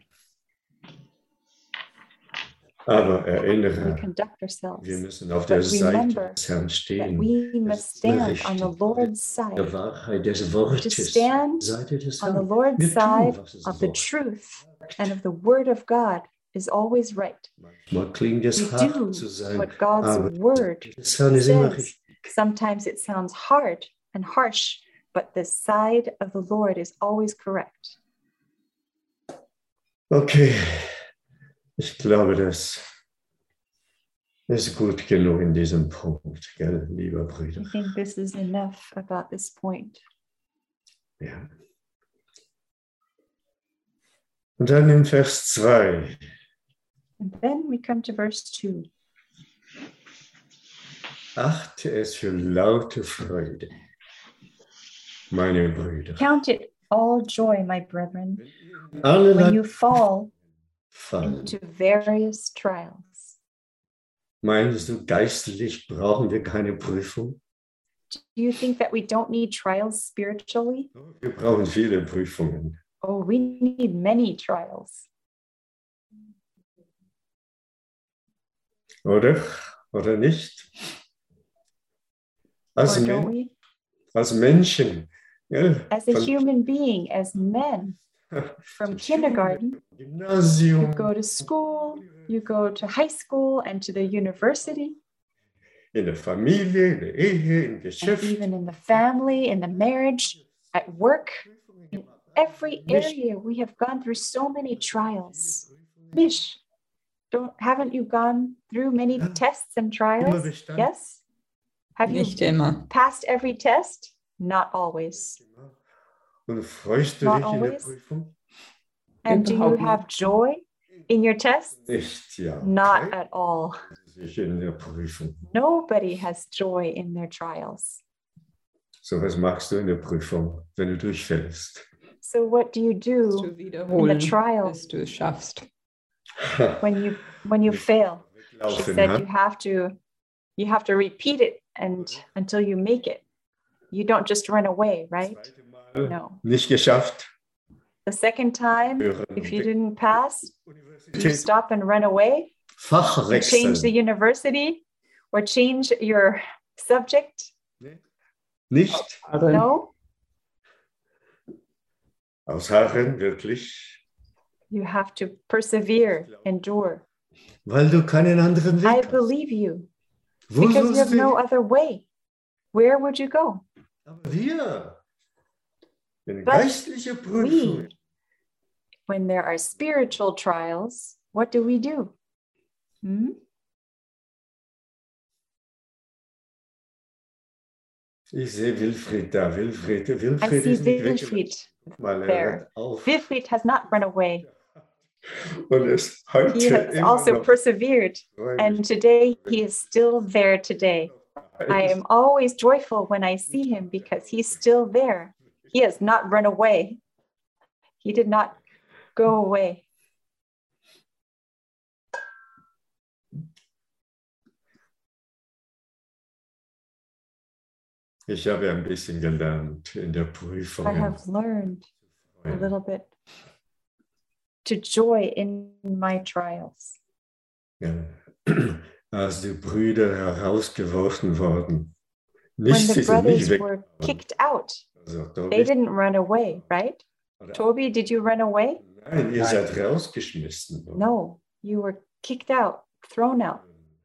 Aber we erinnere, conduct ourselves. wir müssen auf der But Seite remember des Herrn That stehen. we must stand on the Lord's Der side, Wahrheit des to Wortes. stand Seite des on the Herrn. Lord's Wir tun, side was es of the Wort truth and of the word of God is always right. Manchmal klingt es We hart do zu sein, what God's aber word das Herrn ist immer says. richtig. Sometimes it sounds hard and harsh, but the side of the Lord is always correct. Okay, ich glaube, das ist gut genug in diesem Punkt, gell, lieber Brüder. I think this is enough about this point. Ja. Und dann in Vers zwei. And then we come to verse two. Achte es für laute Freude, meine Brüder. Count it all joy, my brethren, Allerlei when you fall fallen. into various trials. Meinst du, geistlich brauchen wir keine Prüfung? Do you think that we don't need trials spiritually? Wir brauchen viele Prüfungen. Oh, we need many trials. Oder? Oder nicht? Als, Or don't Men we? als Menschen. Ja, As a von human being, as men, from kindergarten, you Gymnasium, go to school, you go to high school and to the university, in der Familie, in der Ehe, im and Geschäft. even in the family, in the marriage, at work, in every area, we have gone through so many trials. Mish, Don't, haven't you gone through many Ja. tests and Immer trials? bestanden. Yes? Have you Nicht immer. passed every test? Not always. Und freust du Not dich in der always. Prüfung? And do you Überhaupt have joy in your tests? Nicht, ja. Not Freust at all. du dich in der Prüfung? Nobody has joy in their trials. So, was machst du in der Prüfung, wenn du durchfällst? So what do you do Zu wiederholen, trial. bis du es schaffst. when you when you fail? She Weglaufen, said ha? you have to you have to repeat it and until you make it. You don't just run away, right? Zweite Mal No. nicht geschafft. The second time, Hören if you und didn't pass, you Universität. stop and run away Fach and change the wechseln. university or change your subject. Nicht Aber No, ausharren, wirklich, you have to persevere, endure. weil du keinen anderen I Weg hast. believe you Wo because you sollst have du no hin? other way. Where would you go? Aber wir, in But geistliche Prüfungen, We, when there are spiritual trials, what do we do? Hmm? ich sehe Wilfried da, Wilfried, I Wilfried see ist nicht weggelaufen. Wilfried Mal, er there. hört auf Wilfried has not run away. und ist heute He has immer also noch persevered, fröhlich. and today he is still there today. I am always joyful when I see him because he's still there. He has not run away. He did not go away. Ich habe ein bisschen gelernt in der I Prüfung. have learned a little bit to joy in my trials. Ja. Als die Brüder herausgeworfen wurden. When Nicht, the sie sind nicht brothers weg. were kicked out, Also, they didn't run away, right? Oder- Toby, did you run away? Nein, ihr seid rausgeschmissen worden. No, you were kicked out, thrown out.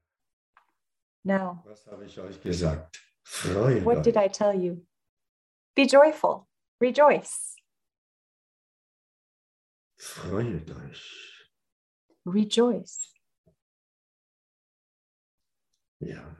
No. Was habe ich euch gesagt? Freut What euch. did I tell you? Be joyful, rejoice, Freut euch. rejoice. Ja.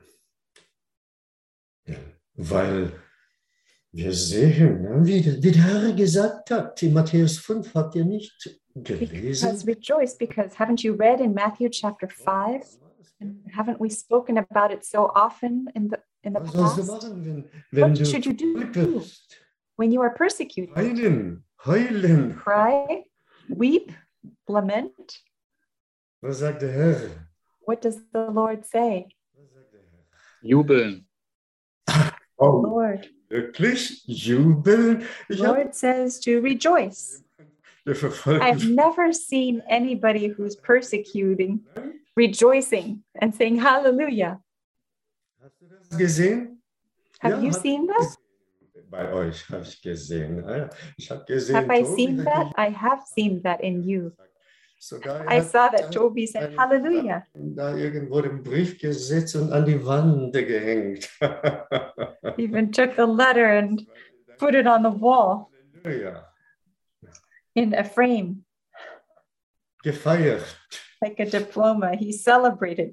Ja. Weil wir sehen, ne, wie, wie der Herr gesagt hat, in Matthäus fünf, habt ihr nicht Because gelesen? rejoice, because haven't you read in Matthew chapter five? And haven't we spoken about it so often in the in the Was sollst du past? machen, wenn, wenn What du should you do verfolgt wirst? when you are persecuted? Heulen, heulen. Cry, weep, lament. Was sagt der Herr? What does the Lord say? Was sagt der Herr? Jubeln. Oh, Lord, wirklich? Jubeln? Ich habe Lord says to rejoice. der verfolgt. I've never seen anybody who's persecuting rejoicing and saying hallelujah. Hast du das gesehen? Have Ja, you hab seen ich that? gesehen. Bei euch habe ich gesehen. Ah, ja. Ich habe gesehen. Have I Tobi seen hat that? I have seen that in you. Sogar er I hat saw that dann Toby said einen hallelujah. da irgendwo den Brief gesetzt und an die Wand gehängt. Even took the letter and put it on the wall Halleluja. in a frame Gefeiert. like a diploma. He celebrated.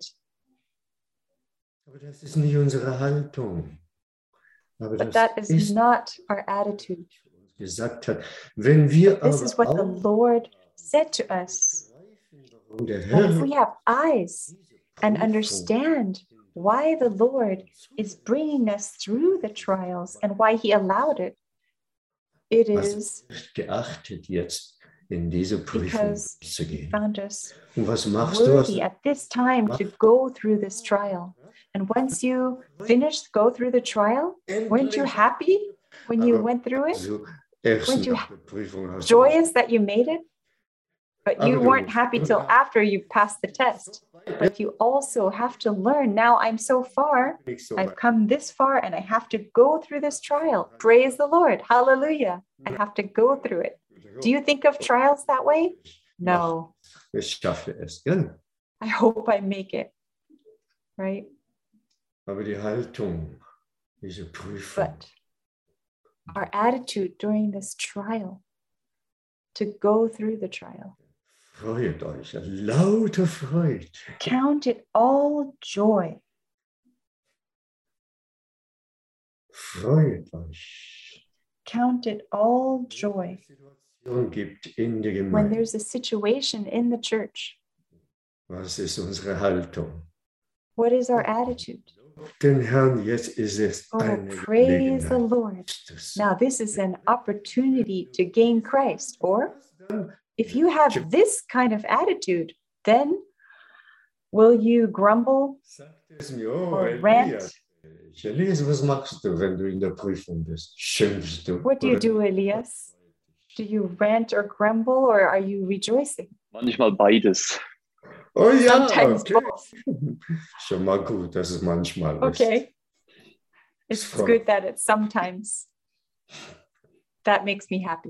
Aber das ist nicht unsere Haltung. Aber But das that is ist, not our attitude. was er uns gesagt hat. Wenn wir This aber is what the auch Lord said to us. warum der That if we Herr have eyes and understand why the Lord is bringing us through the trials and why he allowed it, it is was geachtet jetzt in diese Prüfung because zu gehen. found us Und was machst du? Was worthy at this time to go through this trial. And once you finished go through the trial, weren't you happy when you went through it? So, erst Weren't you nach der Prüfung hast du Joyous that you made it? But you Aber du weren't musst- happy till after you passed the test. But you also have to learn. Now I'm so far, nicht so I've weit. come this far and I have to go through this trial. Praise the Lord. Hallelujah. I have to go through it. Do you think of trials that way? No. Ich schaffe es. Ja. I hope I make it. Right? Aber die Haltung, diese Prüfung, But our attitude during this trial, to go through the trial, Freut euch, laute Freude. Count it all joy. Freut euch. Count it all joy. Situation gibt in der When Gemeinde. there's a situation in the church, Was ist unsere Haltung? what is our attitude? Den Herrn, jetzt ist es Oh, eine praise the Gelegenheit. Lord. Now, this is an opportunity to gain Christ. Or if you have this kind of attitude, then will you grumble Sagt es mir, oh, or Elias, rant? Elias, was machst du, wenn du in der Prüfung bist? Schimpfst du? What do you oder- do, Elias? Do you rant or grumble, or are you rejoicing? Manchmal beides. Oh ja, Sometimes okay. both. Schon mal gut, dass es manchmal ist. Okay. It's From- good that it's sometimes. That makes me happy.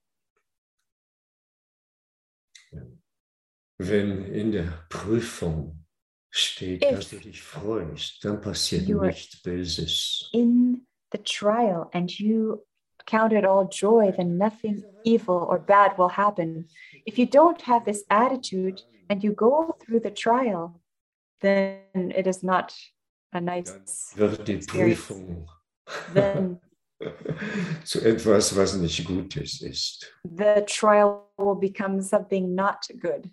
Wenn in der Prüfung steht, If dass du dich freust, dann passiert you are- nichts Böses. In the trial and you count it all joy, then nothing evil or bad will happen. If you don't have this attitude and you go through the trial, then it is not a Dann nice wird die experience. Prüfung Then zu etwas, was nicht Gutes ist. the trial will become something not good.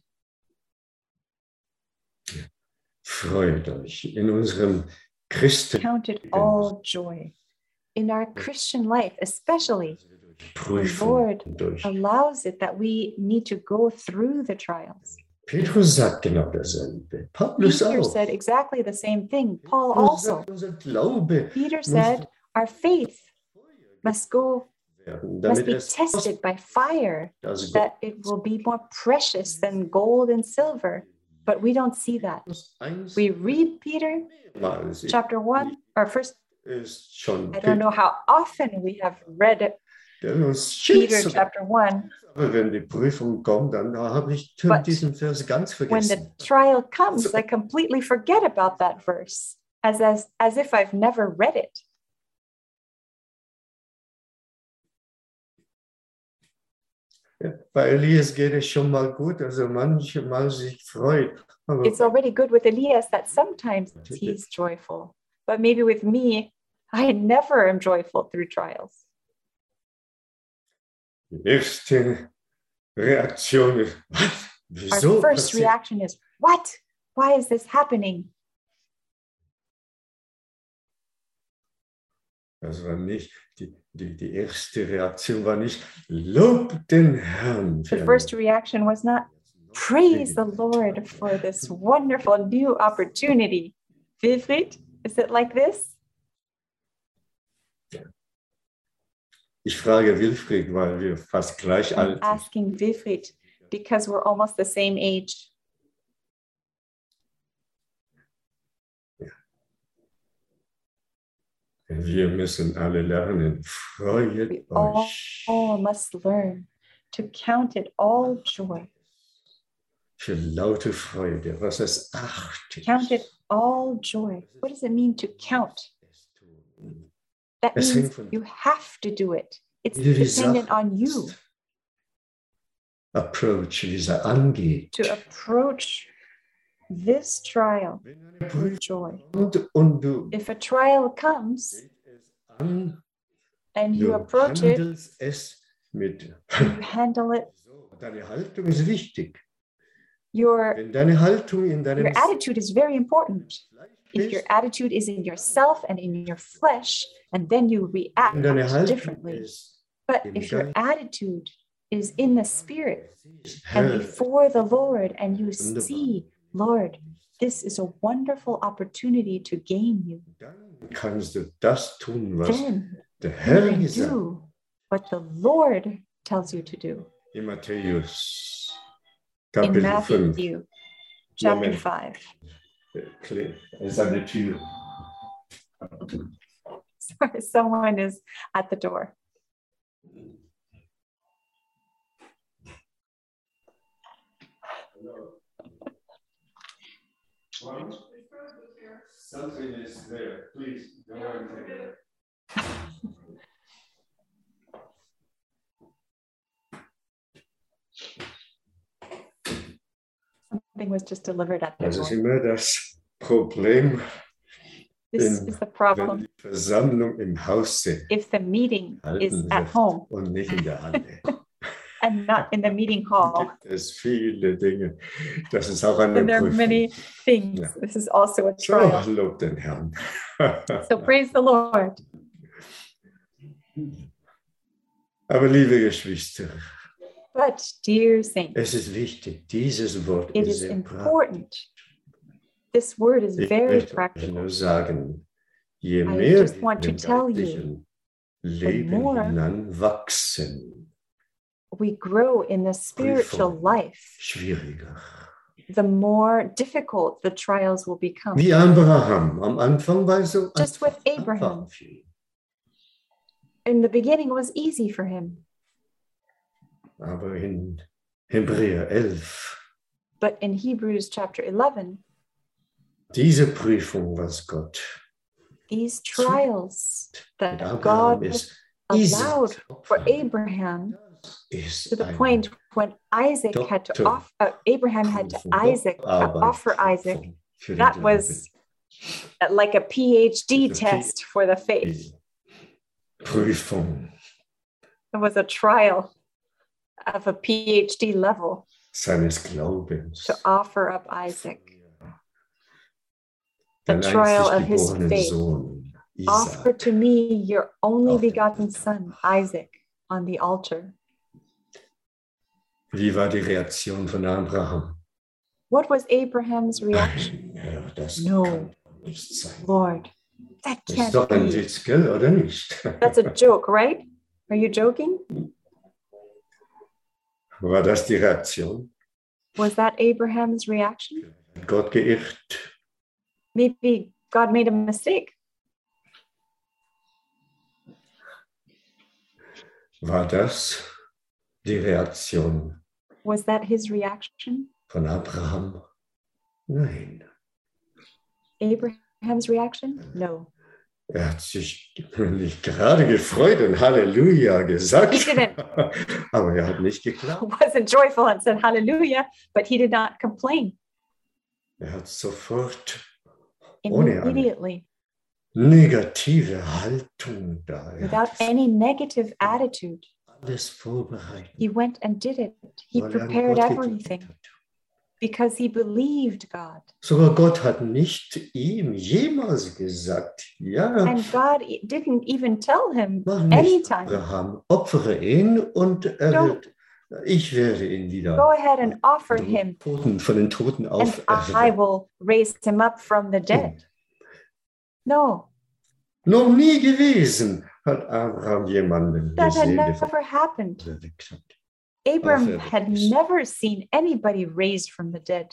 Freut euch in unserem Christen. Count it all joy. In our Christian life, especially, Prüfung Lord durch. allows it that we need to go through the trials. Petrus sagt genau dasselbe. Paulus Peter auch. said exactly the same thing. Paul Petrus also. sagt, unser Glaube Peter said our faith must go, werden, must damit be es tested by fire, das that it will be more precious than gold and silver. But we don't see that. eins We read Peter Mal sieht, chapter one, or first, ist schon I don't know how often we have read it, der uns Peter schützt. chapter one. Aber wenn die Prüfung kommt, dann habe ich But diesen Vers ganz When the vergessen. trial comes, I completely forget about that verse, as, as, as if I've never read it. Ja, bei Elias geht es schon mal gut, also manchmal sich freut. Aber It's already good with Elias that sometimes he's joyful, but maybe with me, I never am joyful through trials. die erste Reaktion ist, was? Our Wieso first passiert? reaction is, what? Why is this happening? Das war nicht, die, die, die erste Reaktion war nicht, lob den Herrn. The first reaction was not, praise the Lord for this wonderful new opportunity. Wilfried, is it like this? Ich frage Wilfried, weil wir fast gleich I'm alt sind. asking Wilfried because we're almost the same age. Wir müssen alle lernen, freut We all, euch. all must learn to count it all joy. Für laute Freude, was es achtet. Count it all joy. What does it mean to count? That Es means hängt von- you have to do it. It's Wie die dependent Sache on you ist. Approach, wie sie angeht. to approach this trial Wenn eine with Prüfung joy. kommt und du If a trial comes geht es an, and you du approach it, handelst es mit. you handle it, So, deine Haltung ist wichtig. your, Wenn deine Haltung in deinem your attitude is very important. Fleisch If your ist, attitude is in yourself and in your flesh, and then you react wenn deine Haltung differently. ist, But im if your Geist- attitude is in the spirit Herr, and before the Lord, and you Wunderbar. see, Lord, this is a wonderful opportunity to gain you, dann kannst du das tun, was then der you Herr can gesagt hat. do what the Lord tells you to do. In Matthäus In Kapitel fünf. Matthew chapter Moment. five. Es ist eine Tür. Sorry, someone is at the door. Something is there. Please go and take it. Something was just delivered at their Das ist door. immer das Problem, This in, is the wenn problem die Versammlung im Haus sind, if the meeting is halten at wird home und nicht in der Halle. and not in the meeting hall. Gibt es viele Dinge. Das ist auch eine And there are Prüfung. many things. Ja. This is also a So, trial. lob den Herrn. So praise the Lord. Aber liebe Geschwister, But dear saints, es ist wichtig, dieses Wort it ist is sehr important. This word is Ich very möchte euch practical. nur sagen, je I mehr just wir want in to dem tell you, geistlichen Leben more hinanwachsen, We grow in the spiritual Prüfung life, schwieriger. the more difficult the trials will become. Wie Abraham, am Anfang war es so Just with einfach, Abraham. einfach für ihn. In the beginning, it was easy for him. Aber in Hebräer elf, But in Hebrews chapter eleven, diese Prüfung, was Gott these trials mit that Abraham God ist, allowed Isaaks for Opfer, Abraham, ist to the eine point when Isaac had to Doktor- offer, uh, Abraham had to Prüfung, Isaac uh, Doktorarbeit offer Isaac. von- für den That Glauben. was like a PhD It's a test for the faith. Die Prüfung It was a trial of a PhD level seines Glaubens. to offer up Isaac. The Den trial of einzig his geborenen faith. Sohn, Offer Isaak. to me your only Auf dem begotten Altar. son, Isaac, on the altar. Wie war die Reaktion von Abraham? What was Abraham's reaction? Nein, Herr, das No. kann nicht sein. Lord, that Das ist can't doch ein be. Witz, gell, oder nicht? That's a joke, right? Are you joking? War das die Reaktion? Was that Abraham's reaction? Hat Gott geirrt? Maybe God made a mistake. War das die Reaktion Was that his reaction? von Abraham? Nein. Abraham's reaction? No. Er hat sich nicht gerade gefreut und Halleluja gesagt, He didn't. aber er hat nicht geklagt. Wasn't joyful and said hallelujah, but he did not complain Er hat sofort ohne eine immediately negative Haltung da. Er without hat any negative attitude. alles vorbereitet, He went and did it. He weil er an prepared Gott geglaubt everything hat. because he believed God. Sogar Gott hat nicht ihm jemals gesagt, ja, And God e- didn't even tell him mach nicht, anytime, Abraham, opfere ihn und er Don't. wird, ich werde ihn wieder go ahead and offer von den him Toten, von den Toten and I auferwecken. will raise him up from the dead. No, Noch nie gewesen hat Abraham jemanden that had gesehen, der von never happened. auferweckt hat. Abram Auferweckt had ist. never seen anybody raised from the dead.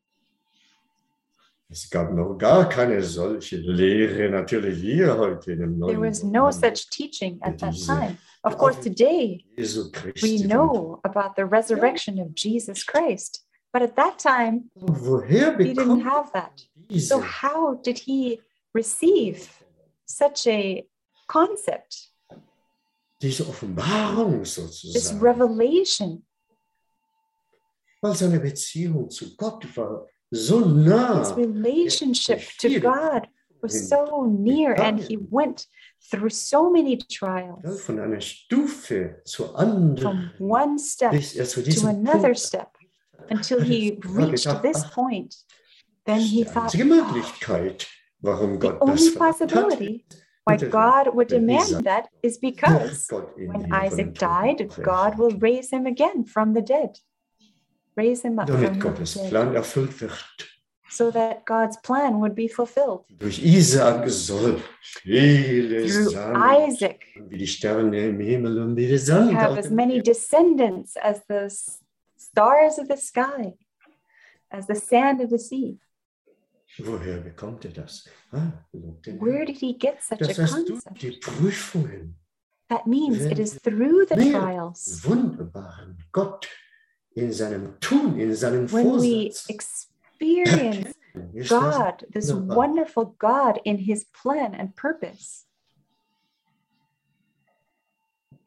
Es gab noch gar keine solche Lehre, natürlich hier heute in dem There neuen was no Bund. such teaching at that Diese time. Of course, today Jesu we Christi. know about the resurrection of Jesus Christ, but at that time, Woher he didn't bekommt have that. diese So how did he receive such a concept, diese Offenbarung this sozusagen? revelation? Weil seine Beziehung zu Gott war so nah. His relationship to God was so near, and he went through so many trials Von einer Stufe zur from anderen, one step bis er zu to diesem another Punkt step until hat er he sogar reached gedacht, this ach, point. Then he die thought, einzige "Oh, Möglichkeit, warum the Gott das only verlangt hat, possibility why würde God would wenn demand Isaac- that is because Gott ihn when wieder von Isaac den Toten died, God will auferwecken. raise him again from the dead. Raise him up Damit from the Gottes dead Plan erfüllt wird. so that God's plan would be fulfilled. Durch Isaak soll viele Through Samen Isaac, wie die Sterne im Himmel und wie der Sand have auf as dem many Meer. descendants as the s- stars of the sky, as the sand of the sea. Woher bekommt er das? Ah, lob den Where Herrn. did he get such a Das heißt, durch concept? die Prüfungen, That means it is through the mehr trials wunderbaren Gott in seinem Tun, in seinem when we Vorsatz. experience Ist das God, this wunderbar. wonderful God in his plan and purpose.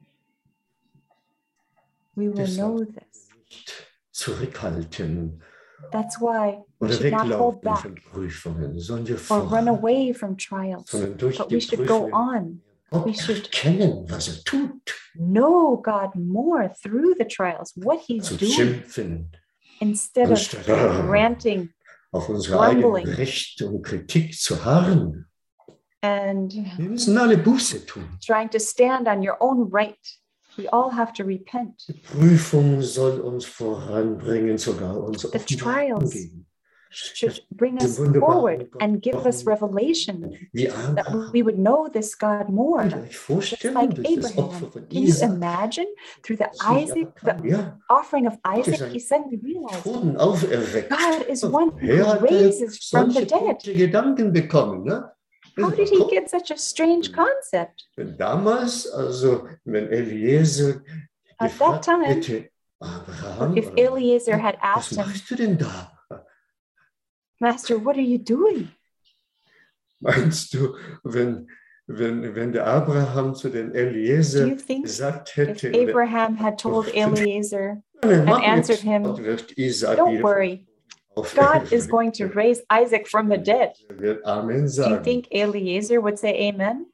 We will Deshalb know this. nicht zurückhalten That's why we oder should not hold weglaufen back von Prüfungen, sondern wir or run voran, away from trials, sondern durch but die we should go Prüfungen on. We Gott should erkennen, was er tut, know God more through the trials, what He's zu doing, schimpfen, instead of anstatt ah, ranting auf unsere eigene grumbling. Recht und Kritik zu harren. and Wir müssen alle Buße tun. trying to stand on your own right. We all have to repent. Die Prüfung soll uns voranbringen, sogar uns The Offenbarung trials geben. should bring us forward and give us revelation, Wie that Abraham. we would know this God more. Könnt ihr euch Just vorstellen, like durch das Opfer Abraham. von Can you Isaac, imagine through the dass Isaac, Abraham, the ja, offering of Gott ist Isaac, ein he suddenly realized Toten auferweckt. God is one Woher who hat er raises from the solche dead. gute Gedanken bekommen? Ne? How did he get such a strange concept? Wenn damals, also wenn Eliezer At gefragt that time, hätte, Abraham, If Eliezer had was asked him, machst du denn da? Master, what are you doing? Meinst du, wenn, wenn, wenn der Abraham zu dem Do Eliezer you think gesagt if hätte, oder, Abraham had told Eliezer, "Nein, mach answered nichts, him, Gott wird Isaac don't wieder worry, auf- God is going to raise Isaac from the dead, Er wird Amen do you sagen. think Eliezer would say amen?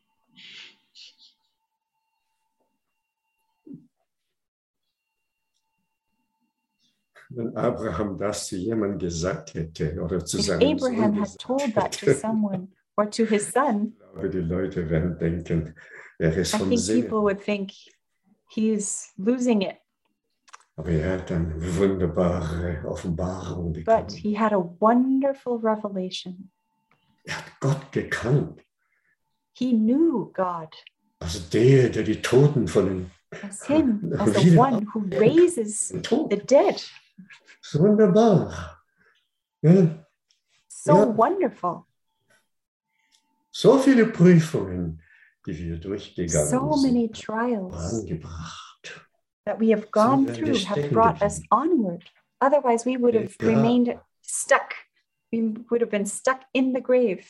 Wenn Abraham das zu jemandem gesagt hätte oder zu If seinem Abraham Sohn had gesagt told that to hätte, someone or to his son, ich glaube, die Leute werden denken, er ist I vom think Sinne. people would think he's losing it. Aber er hat eine wunderbare Offenbarung But bekommen. he had a wonderful revelation. Er hat Gott gekannt, He knew God als der, der die Toten von den, as him, as the Wieder one who raises den the Toten. dead. So wunderbar. Ja, So Ja. wonderful. so viele Prüfungen, die wir durchgegangen So sind, many trials vorangebracht. that we have gone wir through have stecken brought us onward. Otherwise, we would have Ja. remained stuck. We would have been stuck in the grave.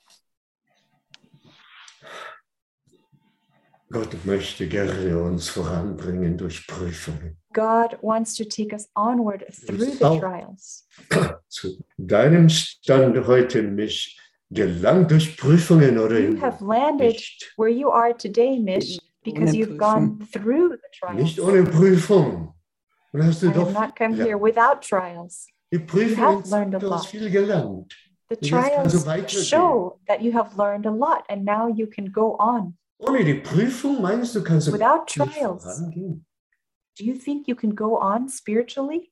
Gott möchte gerne uns voranbringen durch Prüfungen. God wants to take us onward through the Auch- trials. Zu deinem Stand heute mich gelangt durch Prüfungen oder You have landed nicht. where you are today, Mish, because Ohne you've gone through the trials. Nicht ohne Prüfung. Und hast du I doch have not come ja, here without trials. die Prüfungen have learned a haben uns lot. viel gelernt. The Und jetzt kannst trials du weitergehen. show that you have learned a lot, and now you can go on. Ohne die Prüfung meinst du, kannst du Without nicht trials. vorangehen. Do you think you can go on spiritually?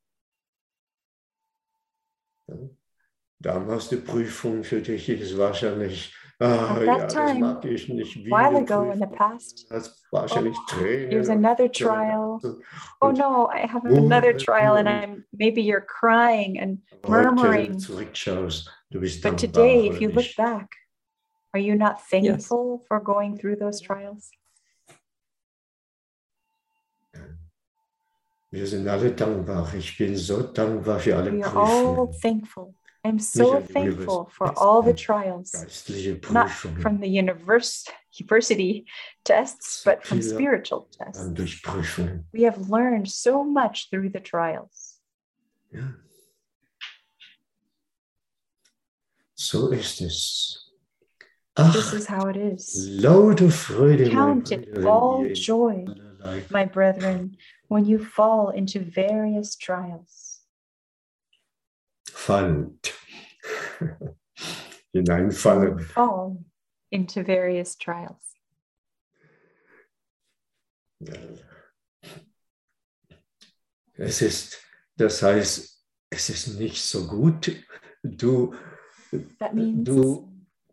Damals die Prüfung für dich ist wahrscheinlich, ah, At ja, that das time, mag ich nicht A while wieder. ago in the Prüfung. past, Das ist wahrscheinlich Tränen. here's und- another trial. Oh Und no, I have Oh, another but trial, and you- I'm maybe you're crying and heute, wenn du murmuring. zurückschaust, du bist But dankbar, today, if oder you look nicht? back, are you not thankful for going through those trials? Wir sind alle dankbar. Ich bin so dankbar für alle We are all Prüfungen, thankful. I'm so Nicht an thankful for all the trials, geistliche not Prüfungen, from the universe, university tests, but from Viele spiritual dann tests. durch Prüfungen. We have learned so much through the trials. Ja. So ist es. This Ach, is how it is. laute Freude, meine Count it Brüder, all wenn ihr in joy, allerlei my brethren, when you fall into various trials. fallt. When Hineinfallen. you fall into various trials. Ja. Es ist, das heißt, es ist nicht so gut. Du, That means du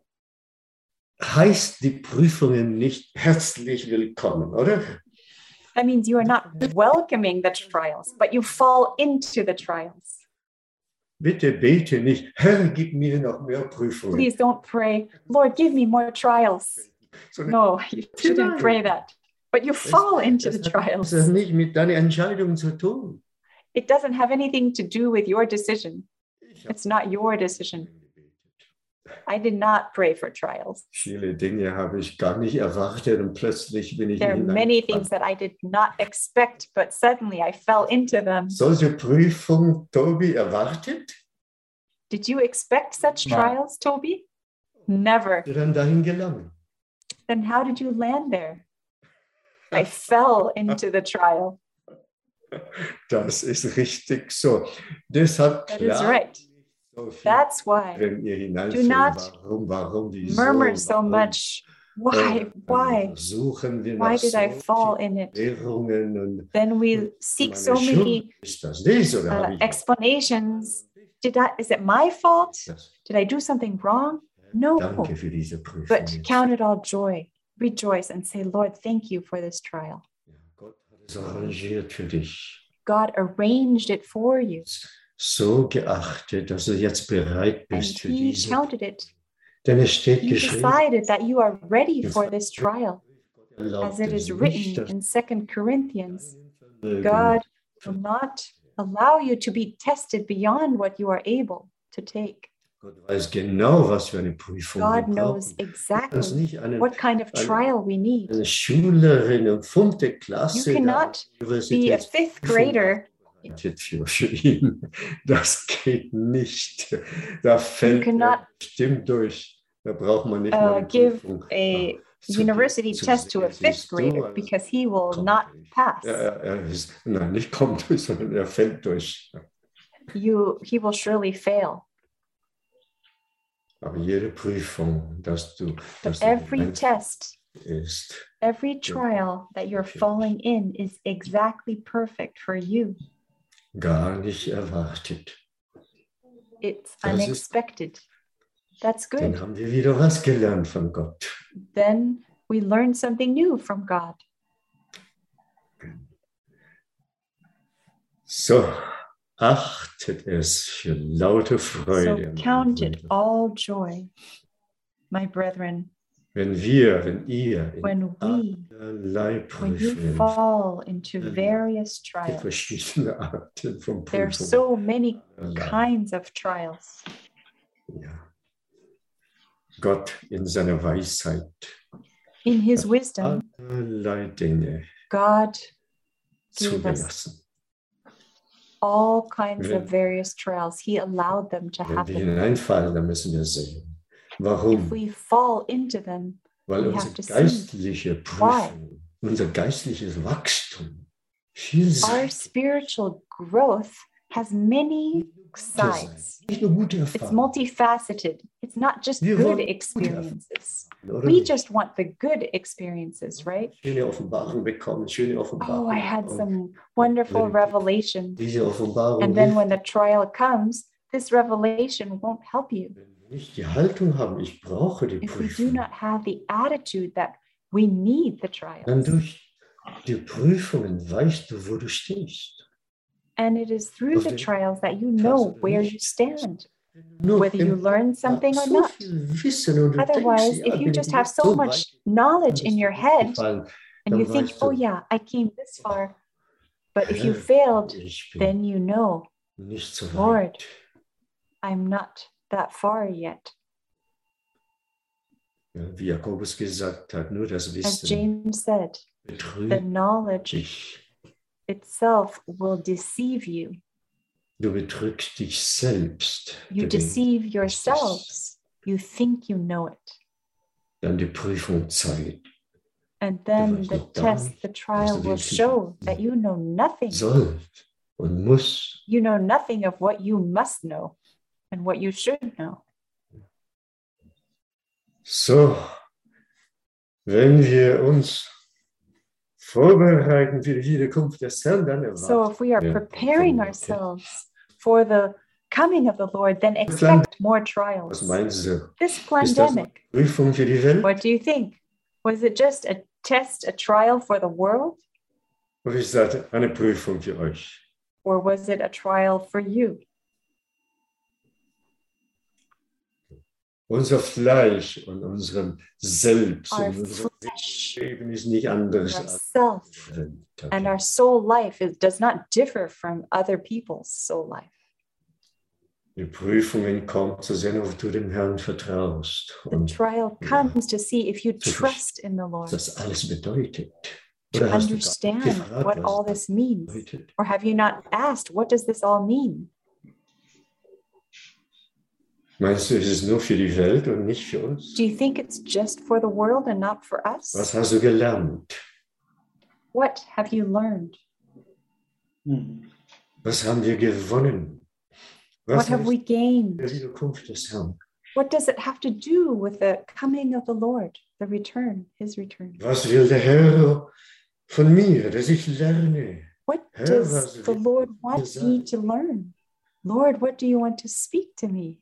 heißt die Prüfungen nicht herzlich willkommen, oder? that means you are not welcoming the trials, but you fall into the trials. Bitte bete nicht, Herr, gib mir noch mehr Prüfungen. Please don't pray, Lord, give me more trials. Sondern No, you shouldn't pray that. But you fall into the das trials. hat nicht mit deiner Entscheidung zu tun. It doesn't have anything to do with your decision. Ich habe It's not your decision. I did not pray for trials. Viele Dinge habe ich gar nicht erwartet und plötzlich bin ich There are many things that I did not expect, but suddenly I fell into them. Solche Prüfung, Tobi, erwartet? Did you expect such No. trials, Toby? Never. Du dann dahin gelangen. Then how did you land there? I fell into the trial. Das ist richtig so. Deshalb That is klar, right. so viel, That's why. wenn ihr Do hineinfällt, not warum, warum, wieso, Murmur so warum, much. Why? äh, dann Why? Suchen wir Why nach did I so fall vielen in it? Erklärungen und Then we seek meine so Schuld many ist das nicht, oder uh, habe ich explanations. Did I, is it my fault? das? Did I do something wrong? No. Danke für diese Prüfung. But jetzt. count it all joy. Rejoice and say, Lord, thank you for this trial. Ja, Gott hat es arrangiert für dich. God arranged it for you, So geachtet, dass du jetzt bereit and bist für He diese. counted it. Denn es steht He geschrieben, decided that you are ready for this trial. erlaubt As it es is nicht, written dass in Second Corinthians, Vermögen God will not allow you to be tested beyond what you are able to take. Gott weiß genau, was für eine Prüfung wir God knows brauchen. Das exactly nicht eine, what kind of trial we need. eine Schülerin in fünfte You Klasse cannot der be a Universität fifth grader. für, für ihn. Das geht nicht. Da fällt er cannot, bestimmt durch. Da braucht man nicht uh, mal die give Prüfung. a zu- university zu test to a sehen. fifth Siehst du, grader also because he will kommt not durch. pass. Er, er, er ist, nein, nicht kommt durch, sondern er fällt durch. You, he will surely fail. Aber jede Prüfung, dass du, dass But du every hinein test, ist, every trial that you're falling in is exactly perfect for you. gar nicht erwartet. It's Das ist- unexpected. That's Dann good. haben wir wieder was gelernt von Gott. Then we learn something new from God. So, achtet es für laute So Freude. meine count it Brüder. all joy, my brethren, Wenn wir, wenn ihr in when we, allerlei when you Prüfungen, fall into Then various gibt trials. verschiedene Arten von There are Prüfungen. so many allerlei. kinds of trials. Ja. Gott in seiner Weisheit In His wisdom, allerlei Dinge God gave us zugelassen. all kinds Wenn- of various trials. He allowed them to Wenn wir happen. hineinfallen, dann müssen wir sehen. If Warum? we fall into them, Weil we unsere have to see geistliche Prüfung, unser geistliches Wachstum viel our Seiten, spiritual growth has many sides. nicht nur gute It's Erfahrungen. multifaceted. It's not just Wir good wollen gute experiences. Oder We nicht? just want the good experiences, right? Schöne Offenbarung bekommen, schöne Offenbarung. Oh, I had bekommen. some wonderful revelation. Diese Offenbarung And then hilft, when the trial comes, this revelation won't help you. wenn wir nicht die Haltung haben, ich brauche die If we do Prüfung, not have the attitude that we need the dann trials. durch die Prüfungen weißt du, wo du stehst. And it is through Auf the den- trials that you know where you stand, Nur whether you im- learn something or so not. viel Wissen und du Otherwise, denkst, ja, if you bin just ich have jetzt so so much weit, knowledge dann in ist your dir head gefallen, and dann you think, weißt du, oh yeah, I came this far. But if you Herr, failed, ich bin then you know, nicht so Lord, weit. I'm not that far yet. Ja, wie Jakobus gesagt hat, nur das As Wissen James said, the betrügt knowledge dich. itself will deceive you. Du betrügst dich selbst. You Du deceive denkst, yourselves. You think you know it. Dann die Prüfung zeigt, And then weißt the noch gar test, nicht, the was trial du will wirklich show that you know nothing. sollst und musst. You know nothing of what you must know and what you should know. So, wenn wir uns vorbereiten für die Wiederkunft des Herrn, dann So erwarten if we are wir preparing von- ourselves for the coming of the Lord, then expect more Was trials. meinst du? This Ist das eine pandemic, Prüfung für die Welt? what do you think? Was it just a test, a trial for the world? Oder ist das eine Prüfung für euch? Or was it a trial for you? Unser Fleisch und unserem Selbst Our und unser flesh, Leben ist nicht anders our als self, die Welt. and our soul life is, does not differ from other people's soul life. Die Prüfungen kommen zu sehen, ob du dem Herrn vertraust. The Und trial comes to see if you zu trust in the was Lord, das alles bedeutet. to Oder hast du gar nicht understand gefragt, what was all das this means. bedeutet? Or have you not asked, what does this all mean? Meinst du, es ist nur für die Welt und nicht für uns? Do you think it's just for the world and not for Was us? hast du gelernt? What have you learned? Was haben wir gewonnen? What Was have heißt we die gained? Wiederkunft des Herrn? What does it have to do with the coming of the Lord, the return, his return? Was will der Herr von mir, dass ich lerne? What Herr, does was the will Lord mir want me sagen? to learn? Lord, what do you want to speak to me?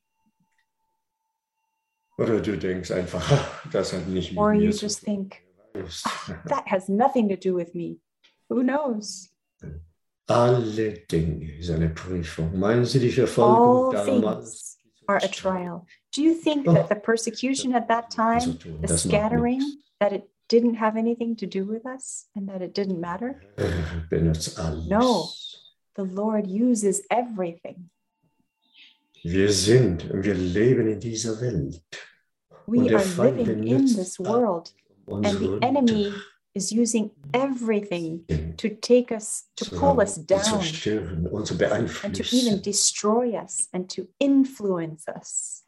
Oder du denkst einfach, "Ha, das hat nicht mit Or mir you zu just tun." think, that has nothing to do with me. Who knows? Alle Dinge ist eine Prüfung. Meinen Sie die All Verfolgung damals? things are a trial. Do you think that the persecution at that time, the Das macht scattering, nichts. that it didn't have anything to do with us and that it didn't matter? Herr benutzt alles. No. The Lord uses everything. Wir sind und wir leben in dieser Welt. Und We der are Feind living in benutzt this world, and the unsere enemy is using everything to take us, to pull us zu down, zerstören, uns zu and to even beeinflussen. destroy us and to influence us.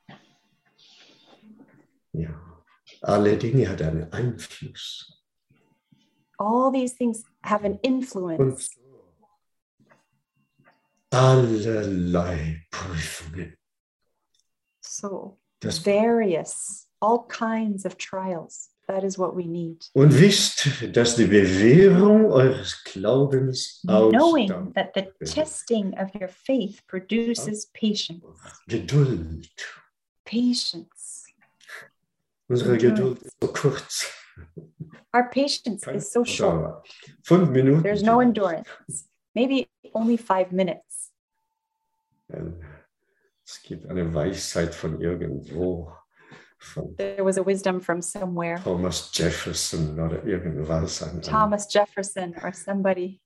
Ja. Alle Dinge hat einen Einfluss. All these things have an Und influence. allerlei Prüfungen. So, Das, various, all kinds of trials. That is what we need. und wisst, dass die Bewährung eures Glaubens Knowing Ausdauer, that the testing of your faith produces patience. Geduld. Patience. Unsere Endurance. Geduld ist so kurz. Our patience Keine is so short. Ausdauer. Fünf Minuten. There's no vielleicht. endurance. Maybe only five minutes. Ähm, Es gibt eine Weisheit von irgendwo, von There was a wisdom from somewhere. Thomas Jefferson oder irgendwas. Ein, ein, Thomas Jefferson or somebody.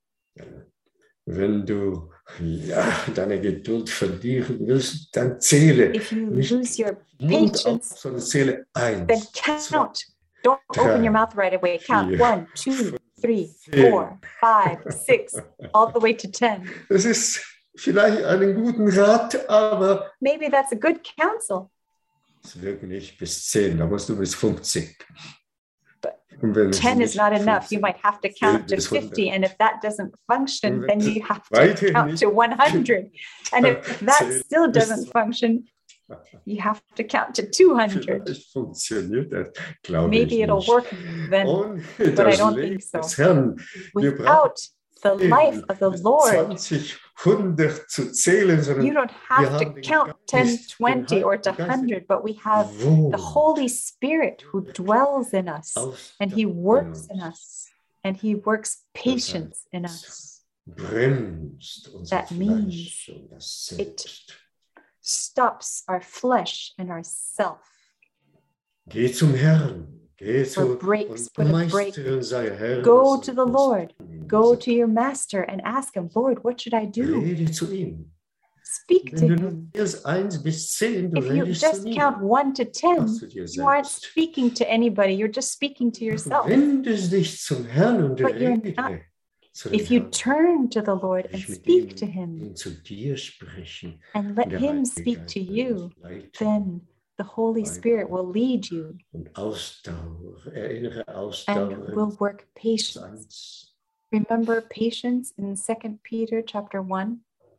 wenn du ja, deine Geduld verlieren willst, dann zähle If you nicht lose your Mund auf, patience, sondern zähle eins, then zwei, count. Don't open your mouth right away. Count vier, one, two, three, zehn. four, five, six, all the way to ten. Das ist vielleicht einen guten Rat, aber Maybe that's a good counsel. es wirkt nicht bis zehn, da musst du bis fünfzig. But Und wenn es ten is nicht not enough. You fünfzig might have to count to bis hundert. fifty. And if that doesn't function, Und then wenn you have to weiterhin count nicht to one hundred. And if that zählt still bis doesn't function, you have to count to two hundred. Vielleicht funktioniert das, glaube Maybe ich it'll nicht. work then. Und I das don't Leben think so. des Herrn, wir brauchen Without the life of the Lord, zwanzig, hundert zu zählen, sondern you don't wir have to haben den count ten, Geist, den twenty, or to Heiligen Geist, one hundred, but we have wohnt the Holy Spirit who dwells in us, aus and He der works in Vernunft. us, and He works patience in us. Bremst unser That means Fleisch und das it- Selbst. Stops our flesh and our self. Geh zum Herrn. Geh zu breaks, und put a break. Meister und sei Herr. Go was to du the tust. Lord. Go to your master and ask Him, Lord, what should I do? Rede zu ihm. Speak to Wenn du nur Him. erst eins bis zehn, du If you redest zu just count niemandem. one to ten, Ach, zu dir you aren't selbst. speaking to anybody. You're just speaking to yourself. Wendest dich zum Herrn und But you're rede not- zu dem If you Herrn. turn to the Lord and Ich mit speak ihm, to Him ihn zu dir sprechen. and let Der Him Heilige speak Geist to wird you, dich leiten. then the Holy Spirit will lead you Und Ausdauer, erinnere and Ausdauer. will work patience. eins. Remember patience in Second Peter chapter one?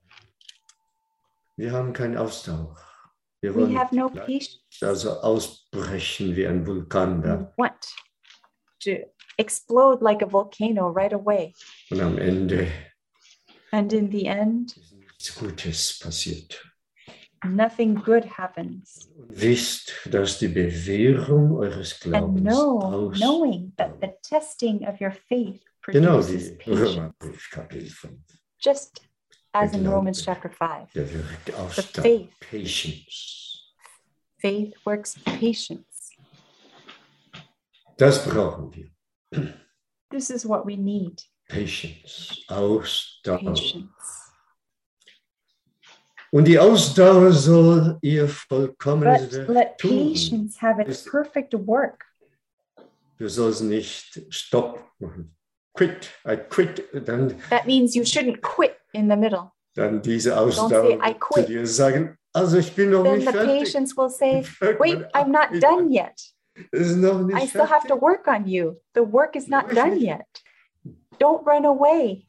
Wir haben keine Ausdauer. Wir We wollen have no gleich patience. also ausbrechen wie ein Vulkan We da. want to explode like a volcano right away. Und am Ende And in the end, ist nichts Gutes passiert. nothing good happens. Und wisst, dass die Bewährung eures And Glaubens know, aus, knowing that the testing of your faith genau produces wie patience, Römerbrief Kapitel fünf, just as in Glaube. Romans chapter five. der wirkt Ausdauer, faith. Patience. Faith works patience. Das brauchen wir. This is what we need, Patience, Ausdauer. patience. Und die Ausdauer soll ihr vollkommenes But Werk let tun. patience have its perfect work. Du sollst nicht Stopp machen. Quit, I quit. Dann, That means you shouldn't quit in the middle. dann diese say, Ausdauer "I zu quit." dir sagen, also ich bin noch Then nicht the fertig. patience will say, Fängt wait, man I'm an, not mit done an. yet. Es ist noch I nicht still have to fertig. work on you. The work is not Läuft done nicht. yet. Don't run away.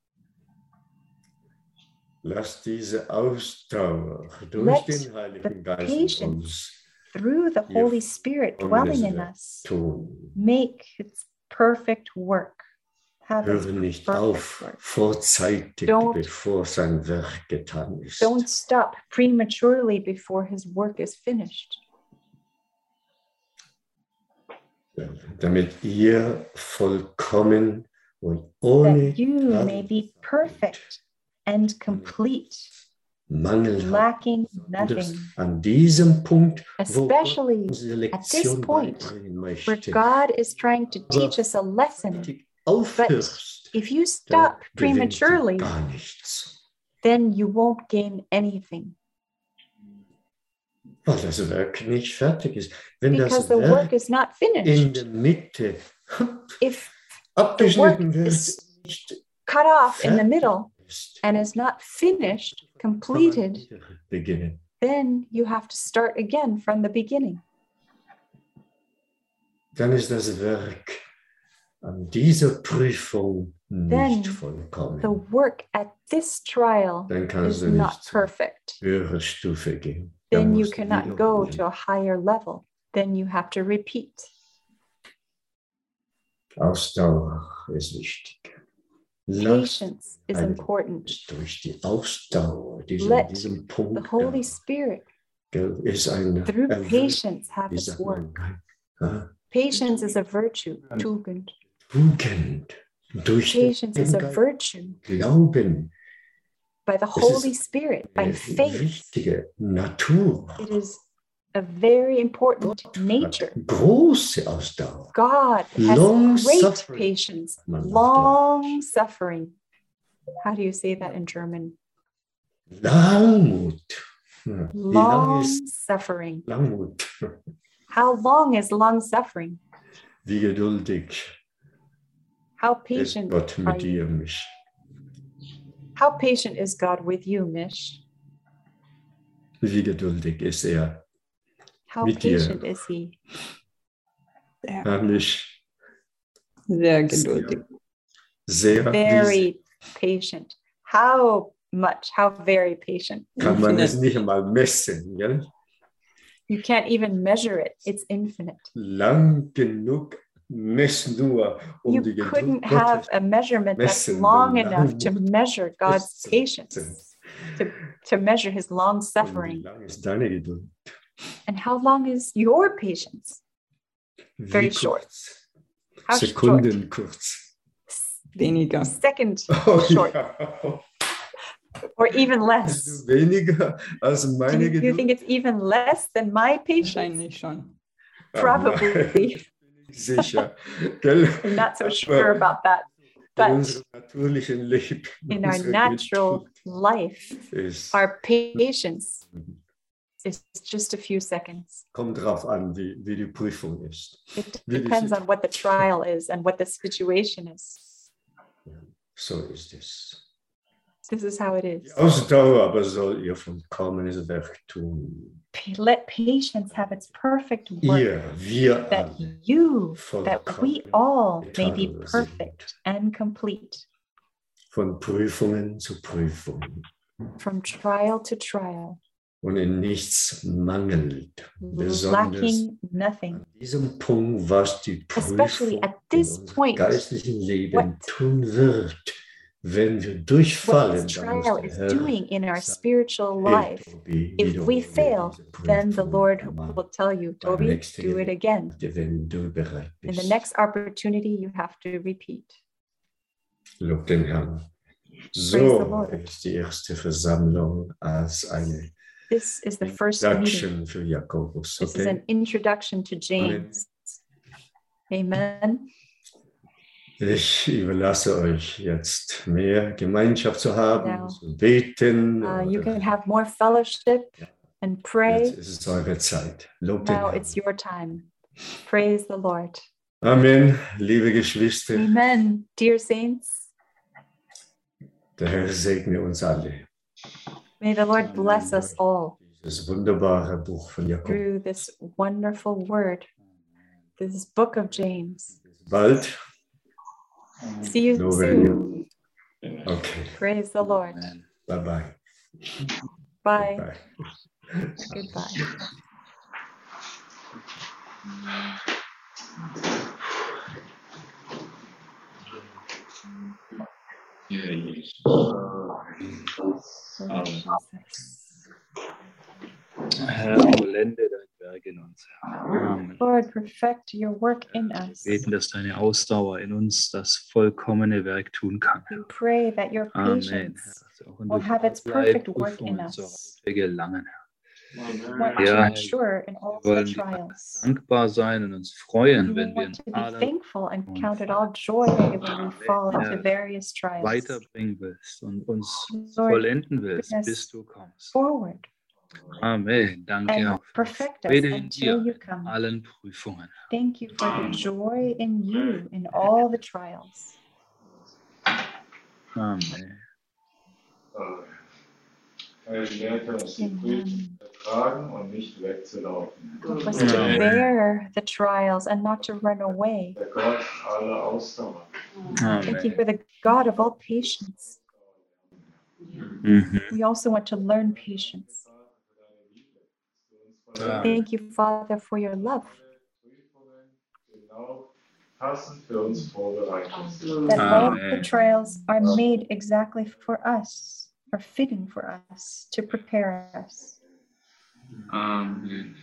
Lass diese Ausdauer durch Let den Heiligen the Geist in patience uns Through the Ihr Holy Spirit dwelling in Werk us, tun. make its perfect work. Have its Höre nicht perfect auf work. vorzeitig, Don't- bevor sein Werk getan ist. Don't stop prematurely before his work is finished, Damit ihr vollkommen und ohne that you may be perfect and complete, Mangel habt. lacking Und nothing. an diesem Punkt, wo Gott Especially uns diese at this Lektion point, beibringen where möchte, God is trying to teach us a lesson. richtig aufhörst, If you dann stop gewinnst du prematurely, gar nichts. then you won't gain anything, Weil das Werk nicht fertig ist. Wenn because das the work Werk is not in finished. der Mitte If abgeschnitten the work wird, is nicht cut off in the middle ist, and is not finished, kann man completed, wieder beginnen. then you have to start again from the beginning. Dann ist das Werk an dieser Prüfung Then nicht vollkommen. The work at this trial Dann kannst is du not nicht zur perfect. höheren Stufe gehen. Dann Then you musst du cannot go wiederholen. to a higher level. Then you have to repeat. Ausdauer ist wichtig. Lass Patience is Heiligen important. durch die Ausdauer, diesen, Let diesen The Punkt, Holy da, Spirit, gell, ist eine through Erwürgung, patience, have wie its sagt work. man, ja, Patience is a virtue, Tugend. Tugend. Durch den Patience is a Geist virtue Glauben, by the ist Holy Spirit, by eine faith. wichtige Natur. It is a very important Gott nature. hat große Ausdauer. God Long has great suffering. patience, Man auf long suffering. How do you say that in German? Langmut. Ja, Wie lang Long ist suffering. Langmut? How long is long suffering? Wie geduldig How ist patient Gott are mit you? dir, mich. How patient is God with you, Mish? Wie geduldig ist er, How Mit dir. patient is he? ja, mich. Sehr geduldig. Sehr, wie Very patient. How much? How very patient? kann man es Infinite. nicht einmal messen. Gell? You can't even measure it. It's infinite. Lang genug, mess nur, um You die Geduld couldn't have Gottes a measurement that's messen, long wenn enough to Langmut measure God's ist zu patience, messen. to, to measure his long Und wie suffering. lang ist deine Geduld? And how long is your patience? Wie Very short. kurz? How Sekunden kurz. Weniger. Second Oh, short, ja. or even Bist less. du weniger als Do meine you, do you Geduld? think it's even less than my patience? Wahrscheinlich schon. Ah, Probably. nein. Sicher. Gell? I'm not so Aber sure about that. in But unserem natürlichen Leben, in our unsere natural Geduld life, ist, our patience is just a few seconds. kommt drauf an, wie, wie die Prüfung ist. It Wie die depends on what the trial is and what the situation is. So ist es. This is how it Die is. Ausdauer aber soll ihr vollkommenes Werk tun. P- Let patience have its perfect work, Ihr, wir that alle, you, that we vollkommen all may be getan perfect and complete, von Prüfungen zu Prüfungen from trial to trial, und in nichts mangelt. Besonders lacking nothing. an diesem Punkt, was die Especially Prüfung at in this unserem point, geistlichen Leben what- tun wird, wenn wir What durchfallen, this dann muss trial der is Herr doing in our sagen, spiritual "Hey, life. Tobi, If we wiederhole fail, diese then the Prüfung Lord einmal will tell you, beim Toby, nächsten do it Gelegenheit, again. wenn du bereit In the bist." next opportunity, you have to repeat. Lob den Herrn. the So Lord. ist die erste Versammlung als eine This is the first meeting. Introduction für Jakobus. This is Okay? an introduction to James. Amen. Ich überlasse euch jetzt mehr Gemeinschaft zu haben, Now, zu beten. Uh, you oder- can have more fellowship and Jetzt pray. ist es eure Zeit. Lobt den Now Herrn. it's your time. Praise the Lord. Amen, liebe Geschwister. Amen. Dear saints, Der Herr segne uns alle. may the Lord bless us all Dieses wunderbare Buch von Jakob. through this wonderful word, this book of James. Bald. See you No soon. Okay. Praise the Lord. Bye bye. Bye. Bye. Goodbye. Lord Jesus. Herr, vollende dein Werk in uns. Amen. Lord, perfect your work in us. Wir beten, dass deine Ausdauer in uns das vollkommene Werk tun kann. We pray that your Amen. patience Herr, dass auch in will have its perfect work in Prüfungen so us. weit wir gelangen, Herr. Want to Ja, mature in all Wir the wollen dir trials. dankbar sein und uns freuen, We wenn wir want to in be allen thankful and count it all joy when we fall into Ja. various trials. weiterbringen willst und uns Lord, vollenden willst, bring us bis du kommst. Forward Amen. Danke and auch für die perfect us Freude in until dir you in come. allen Prüfungen. Thank you for the joy in you in all the trials. Amen. Herr, stärke uns die Prüfungen zu ertragen und nicht wegzulaufen. Help us to Amen. bear the trials and not to run away. Der Gott aller Ausdauer. Thank you Amen. for the God of all patience. Mhm. We also want to learn patience. Thank you, Father, for your love, Prüfungen genau passend für uns vorbereitet. that all the Amen. trials are made exactly for us, are fitting for us, to prepare us. Amen.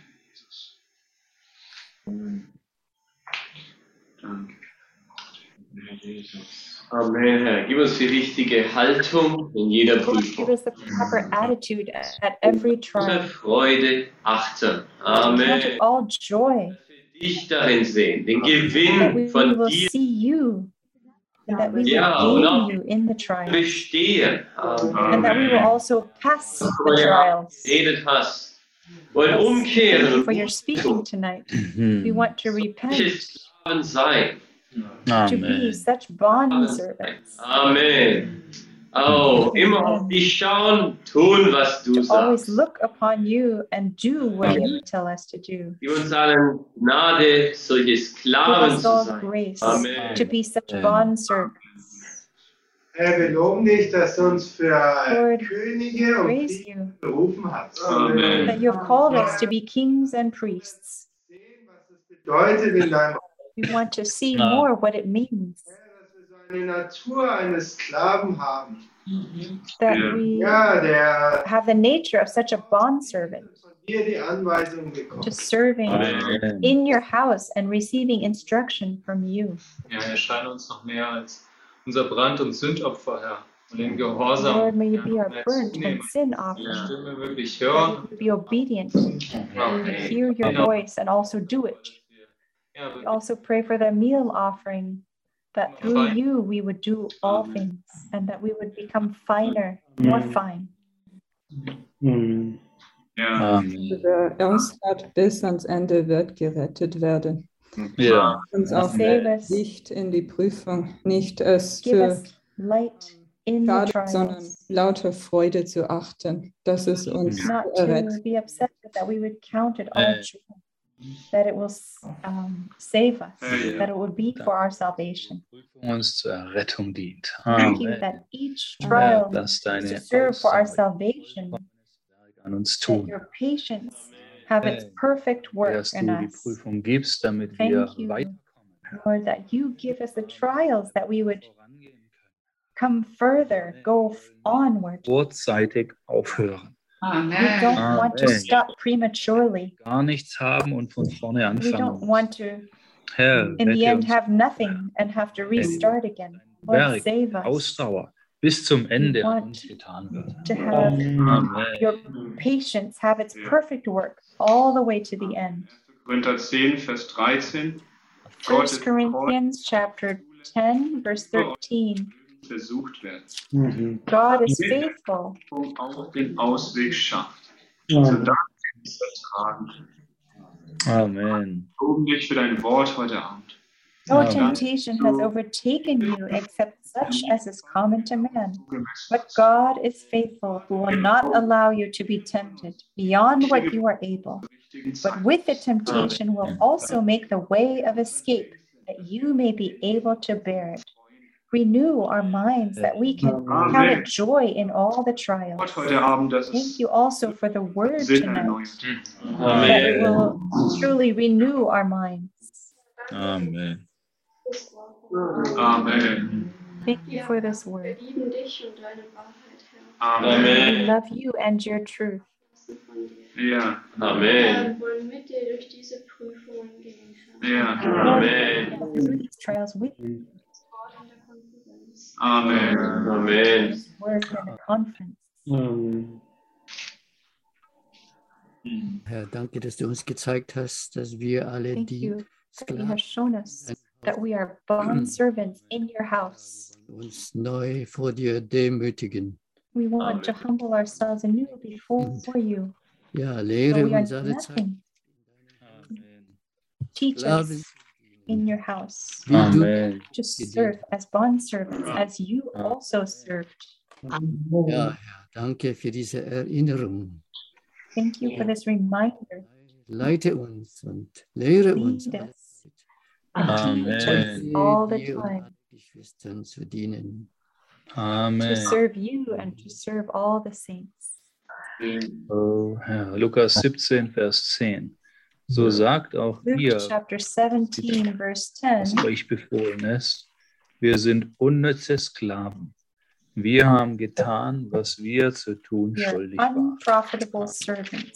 Danke. Herr Jesus. Amen, Herr. Gib uns die richtige Haltung in jeder Lord, give Prüfung. us the proper attitude at, at every Unsere trial. Freude achten. Count it Amen. all joy, Dass wir dich darin sehen, den that we Gewinn von will dir see you, and that we Ja, will und auch gain you in the trials, bestehen. and that we will Amen. also pass the Wo du trials. geredet hast. Wollen Yes. Thank umkehren you und for your speaking tonight. We Mhm. want to repent, Sklaven sein. to be Amen. such bond servants, Amen. Oh, immer auf dich schauen, tun, was du to always sagst. look upon you and do what you tell us to do. Gib uns allen Gnade, solche Give Sklaven us zu all sein. grace Amen. to be such Amen. bond servants. Herr, wir loben dich, dass du uns für Lord, Könige und Praise Priester you berufen hast. Amen. that you have called us to be kings and priests. Sehen, was es bedeutet in deinem We want to see Ah. more what it means, Herr, dass wir so eine Natur eines Sklaven haben. that Ja. we Ja, der have the nature of such a bondservant, von dir die Anweisung bekommt. to serving Amen. in your house and receiving instruction from you. Ja, erscheine uns noch mehr als unser Brand- und Sündopfer, Herr. Und in Gehorsam Lord, may you ja, be our mehr burnt zunehmen, and sin deine offering, Stimme wirklich that we hören. would be obedient, Amen. hear your voice, and also do it. Ja, We wirklich also pray for the meal offering, that through you we would do all things and that we would become finer, more fine. Ja. Amen. Wer Angst hat bis ans Ende, wird gerettet werden. Ja. Uns auch Save us, Licht in die Prüfung, nicht es give für us light in the Schade, sondern trials, lauter Freude zu achten, dass es uns not to errettet. be upset, but that we would count it all Amen. joy, that it will um, save us, Ja. that it will be for our salvation. Prüfung uns zur Errettung dient. Thank you Amen. that each Ja, trial dass is to deine serve for our Aussage salvation, Werk an uns that tun. your patience have its Amen. perfect work Dass in du die us. Prüfung gibst, damit Thank wir you, weiterkommen. Lord, that you give us the trials that we would vorangehen können. come further, go f- onward. Vorzeitig aufhören. We don't want to Amen. stop prematurely. Gar nichts haben und von vorne We anfangen. don't want to, Herr, in the rette end, uns have nothing and have to restart again. Lord, Werk, save us Ausdauer bis zum Ende an want uns getan wird. to have Amen. your patience have its perfect work all the way to the end. erster Korinther zehn, Vers dreizehn. Gott First ist treu, Corinthians chapter ten, verse thirteen. versucht werden. Mhm. God is faithful. Auch den Ausweg schafft. Ja. So danke ist das Tragen. Amen. Loben dich für dein Wort heute Abend. No Amen. temptation has overtaken you except such as is common to man. But God is faithful, who will not allow you to be tempted beyond what you are able. But with the temptation will also make the way of escape, that you may be able to bear it. Renew our minds that we can count it joy in all the trials. Gott heute Abend, dass Thank es you also for the word Sinn tonight, erneuert. that it Amen. will truly renew our minds. Amen. Amen. Thank you for this word. Wir lieben dich und deine Wahrheit, Amen. Herr. We Amen. love you and your truth. Von dir. Ja. Amen. Wir wollen mit dir durch diese Prüfungen gehen, Herr. Ja. Amen. Through these trials with you, Das Wort in der Konferenz. Amen. Amen. this word in the conference. Ähm, Herr, danke, dass du uns gezeigt hast, dass wir alle Thank die you that you Sklaven have shown us that we are bond servants in your house. uns neu vor dir demütigen. We want to humble ourselves anew before you. Ja, So lehre we are uns alle Zeit, nothing. Amen. Teach Sklaven, us in your house wie du Amen. to serve as bond servants, as you also served. Ja, Herr, danke für diese Erinnerung. Thank you for this reminder. Leite uns und lehre uns Lead alle us and teach us Amen. all the dir und time allen Geschwistern zu dienen. to Amen. serve you and to serve all the saints. Oh Herr, Lukas siebzehn, Vers zehn. So sagt auch Luke ihr, chapter seventeen, verse ten. was euch befohlen ist. Wir sind unnütze Sklaven. Wir haben getan, was wir zu tun We are schuldig waren. unprofitable servants.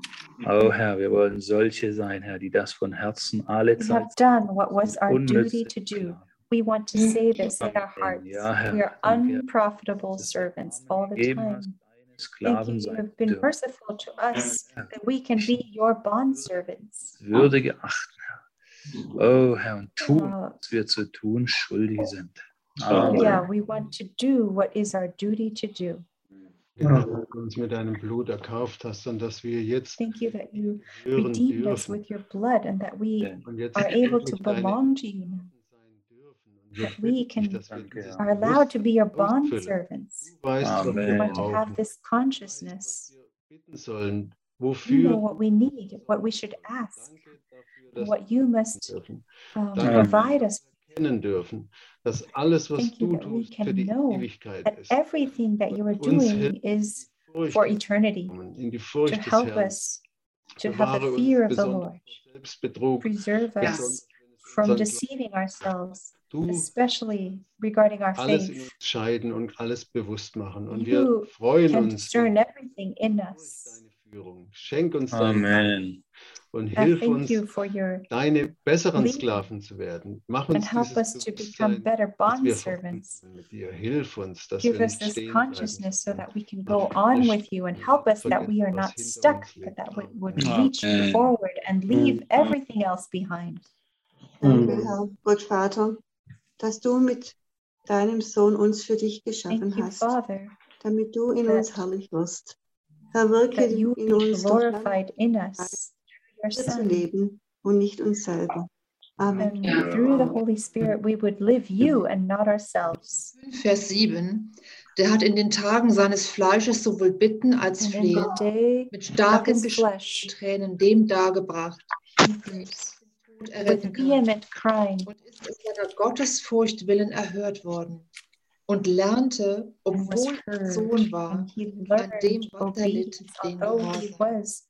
Oh Herr, wir wollen solche sein, Herr, die das von Herzen alle We Zeit have done what was our duty unnütze to do. Sklaven. We want to say this in our hearts. Ja, Herr, We are danke. unprofitable servants all the Gegeben hast, time. deine Thank Sklaven you, you sein have been dürfen. merciful to us that we can be your bond servants. Würdige achten, Herr. Oh Herr, und tun, Uh, was wir zu tun schuldig sind. yeah, Amen. we want to do what is our duty to do. Ja, dass du uns mit deinem Blut erkauft hast und dass wir jetzt Thank you that you hören redeemed us dürfen with your blood and that we und jetzt are able to endlich deine belong to you now. sein dürfen. Und wir That we bitten dich, can dass wir dieses are allowed to be your bond Bewusstsein servants. Du weißt, was Amen. We wir want to have brauchen, this consciousness. wir bitten sollen, You know wofür what we need, what we should ask, Danke dafür, dass what you must wir dürfen. um, Danke, provide us. kennen dürfen, dass alles, was Thank you du that we tust, can für die know Ewigkeit That ist. everything that you are Uns doing hilft, is Furcht for eternity, in die to Furcht des help Herrn. us to have Bewahre a uns fear of the besonders Lord, vor Selbstbetrug, preserve besonders us wenn es from unseren deceiving ourselves, Du especially regarding our alles in faith. uns scheiden und alles bewusst machen. Und You wir freuen can uns discern durch everything in us. deine Führung. Schenk uns deine Amen. und I hilf thank uns, you for your deine besseren leading Sklaven zu werden. Mach and uns help dieses us to become Bewusstsein, better dass bond wir servants. verbunden mit dir. Hilf uns, dass Give wir us nicht this stehen bleiben, consciousness so sondern that we can go on with you, and help us that we are not stuck, but that we would reach Amen. forward and leave everything else behind. Danke, Herr Gott Vater, dass du mit deinem Sohn uns für dich geschaffen Thank you, hast, Father, damit du in that- uns herrlich wirst. Herr, wirke that you in be uns doch dann, glorified in us, your dir zu Son. leben und nicht uns selber. Amen. And through the Holy Spirit, we would live you and not ourselves. Vers sieben, der hat in den Tagen seines Fleisches sowohl Bitten als And in the Flehen day mit of starkem his Geschrei flesh, und Tränen dem dargebracht, den Tod erretten with kann. vehement crying, Und ist es seiner Gottesfurcht willen erhört worden und lernte, and was obwohl er heard, Sohn war, and he an dem, learned was er litt, obedience, den although he Gehorsam. was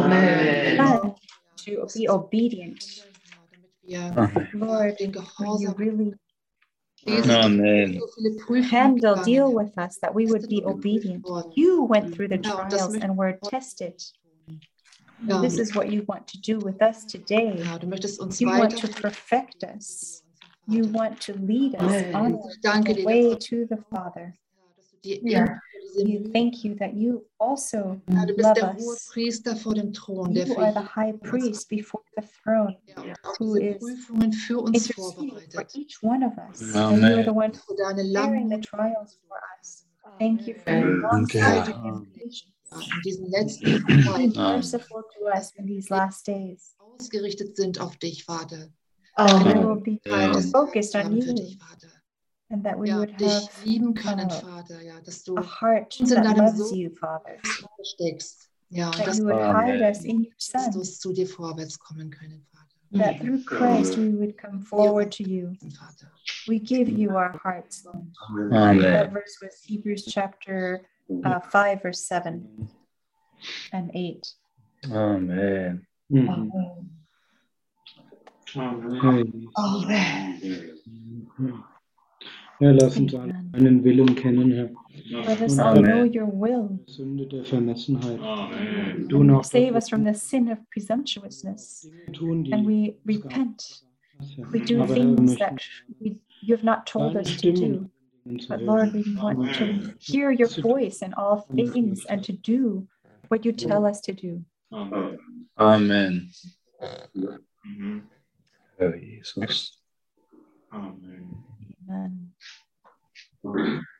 Amen. son, to be obedient. Wir Amen. Lord, den will you Gehorsam really lesen, Amen. so viele Prüfungen handle, gegangen. deal with us, that we would be obedient? You went through the Ja, und das trials möchte and were tested. Ja, This is what you want to do with us today. ja, du möchtest uns You want weiter. to perfect us. You want to lead us on Ich danke the dir, way dass to the Father. du dir Ja. immer We thank you that you also Ja, du bist love der hohe us. Priester vor dem Thron, der You für are the jeden high priest before the throne, auch who diese is Prüfungen für uns interceding for vorbereitet. each one of us. And you are the one Für deine bearing the langen trials for us. Thank you for your Danke, long-suffering Herr. and patience. ja, in diesen letzten Being Zeiten merciful to us in these last days. ausgerichtet sind auf dich, Vater. That we Eine will be Möglichkeit focused on haben für you, dich, Vater. and that we Ja, would dich have lieben können, uh, Vater, ja, dass du a heart uns in that deinem loves Sohn you, Father. versteckst. Ja, und That dass you would hide us in your dass Son. du zu dir vorwärts kommen können, Vater. That through Christ we would come forward to you. Vater. We give you our hearts, Lord. Amen. That verse was Hebrews chapter uh, five, verse seven and eight. Amen. Amen. Amen. Amen. Ja, lass uns alle einen Willen kennen, Herr. Let us Und all von know your will. der Sünde der Vermessenheit. Du And noch save us from the sin of presumptuousness. tun, And die we repent. We do Aber Herr, wir things möchten that we, you have not told deine us to Stimme do. zu But hören. Lord, we want to hear your voice in all things and to do what you tell us to do. Amen. Mhm. Herr Jesus. Amen. Amen.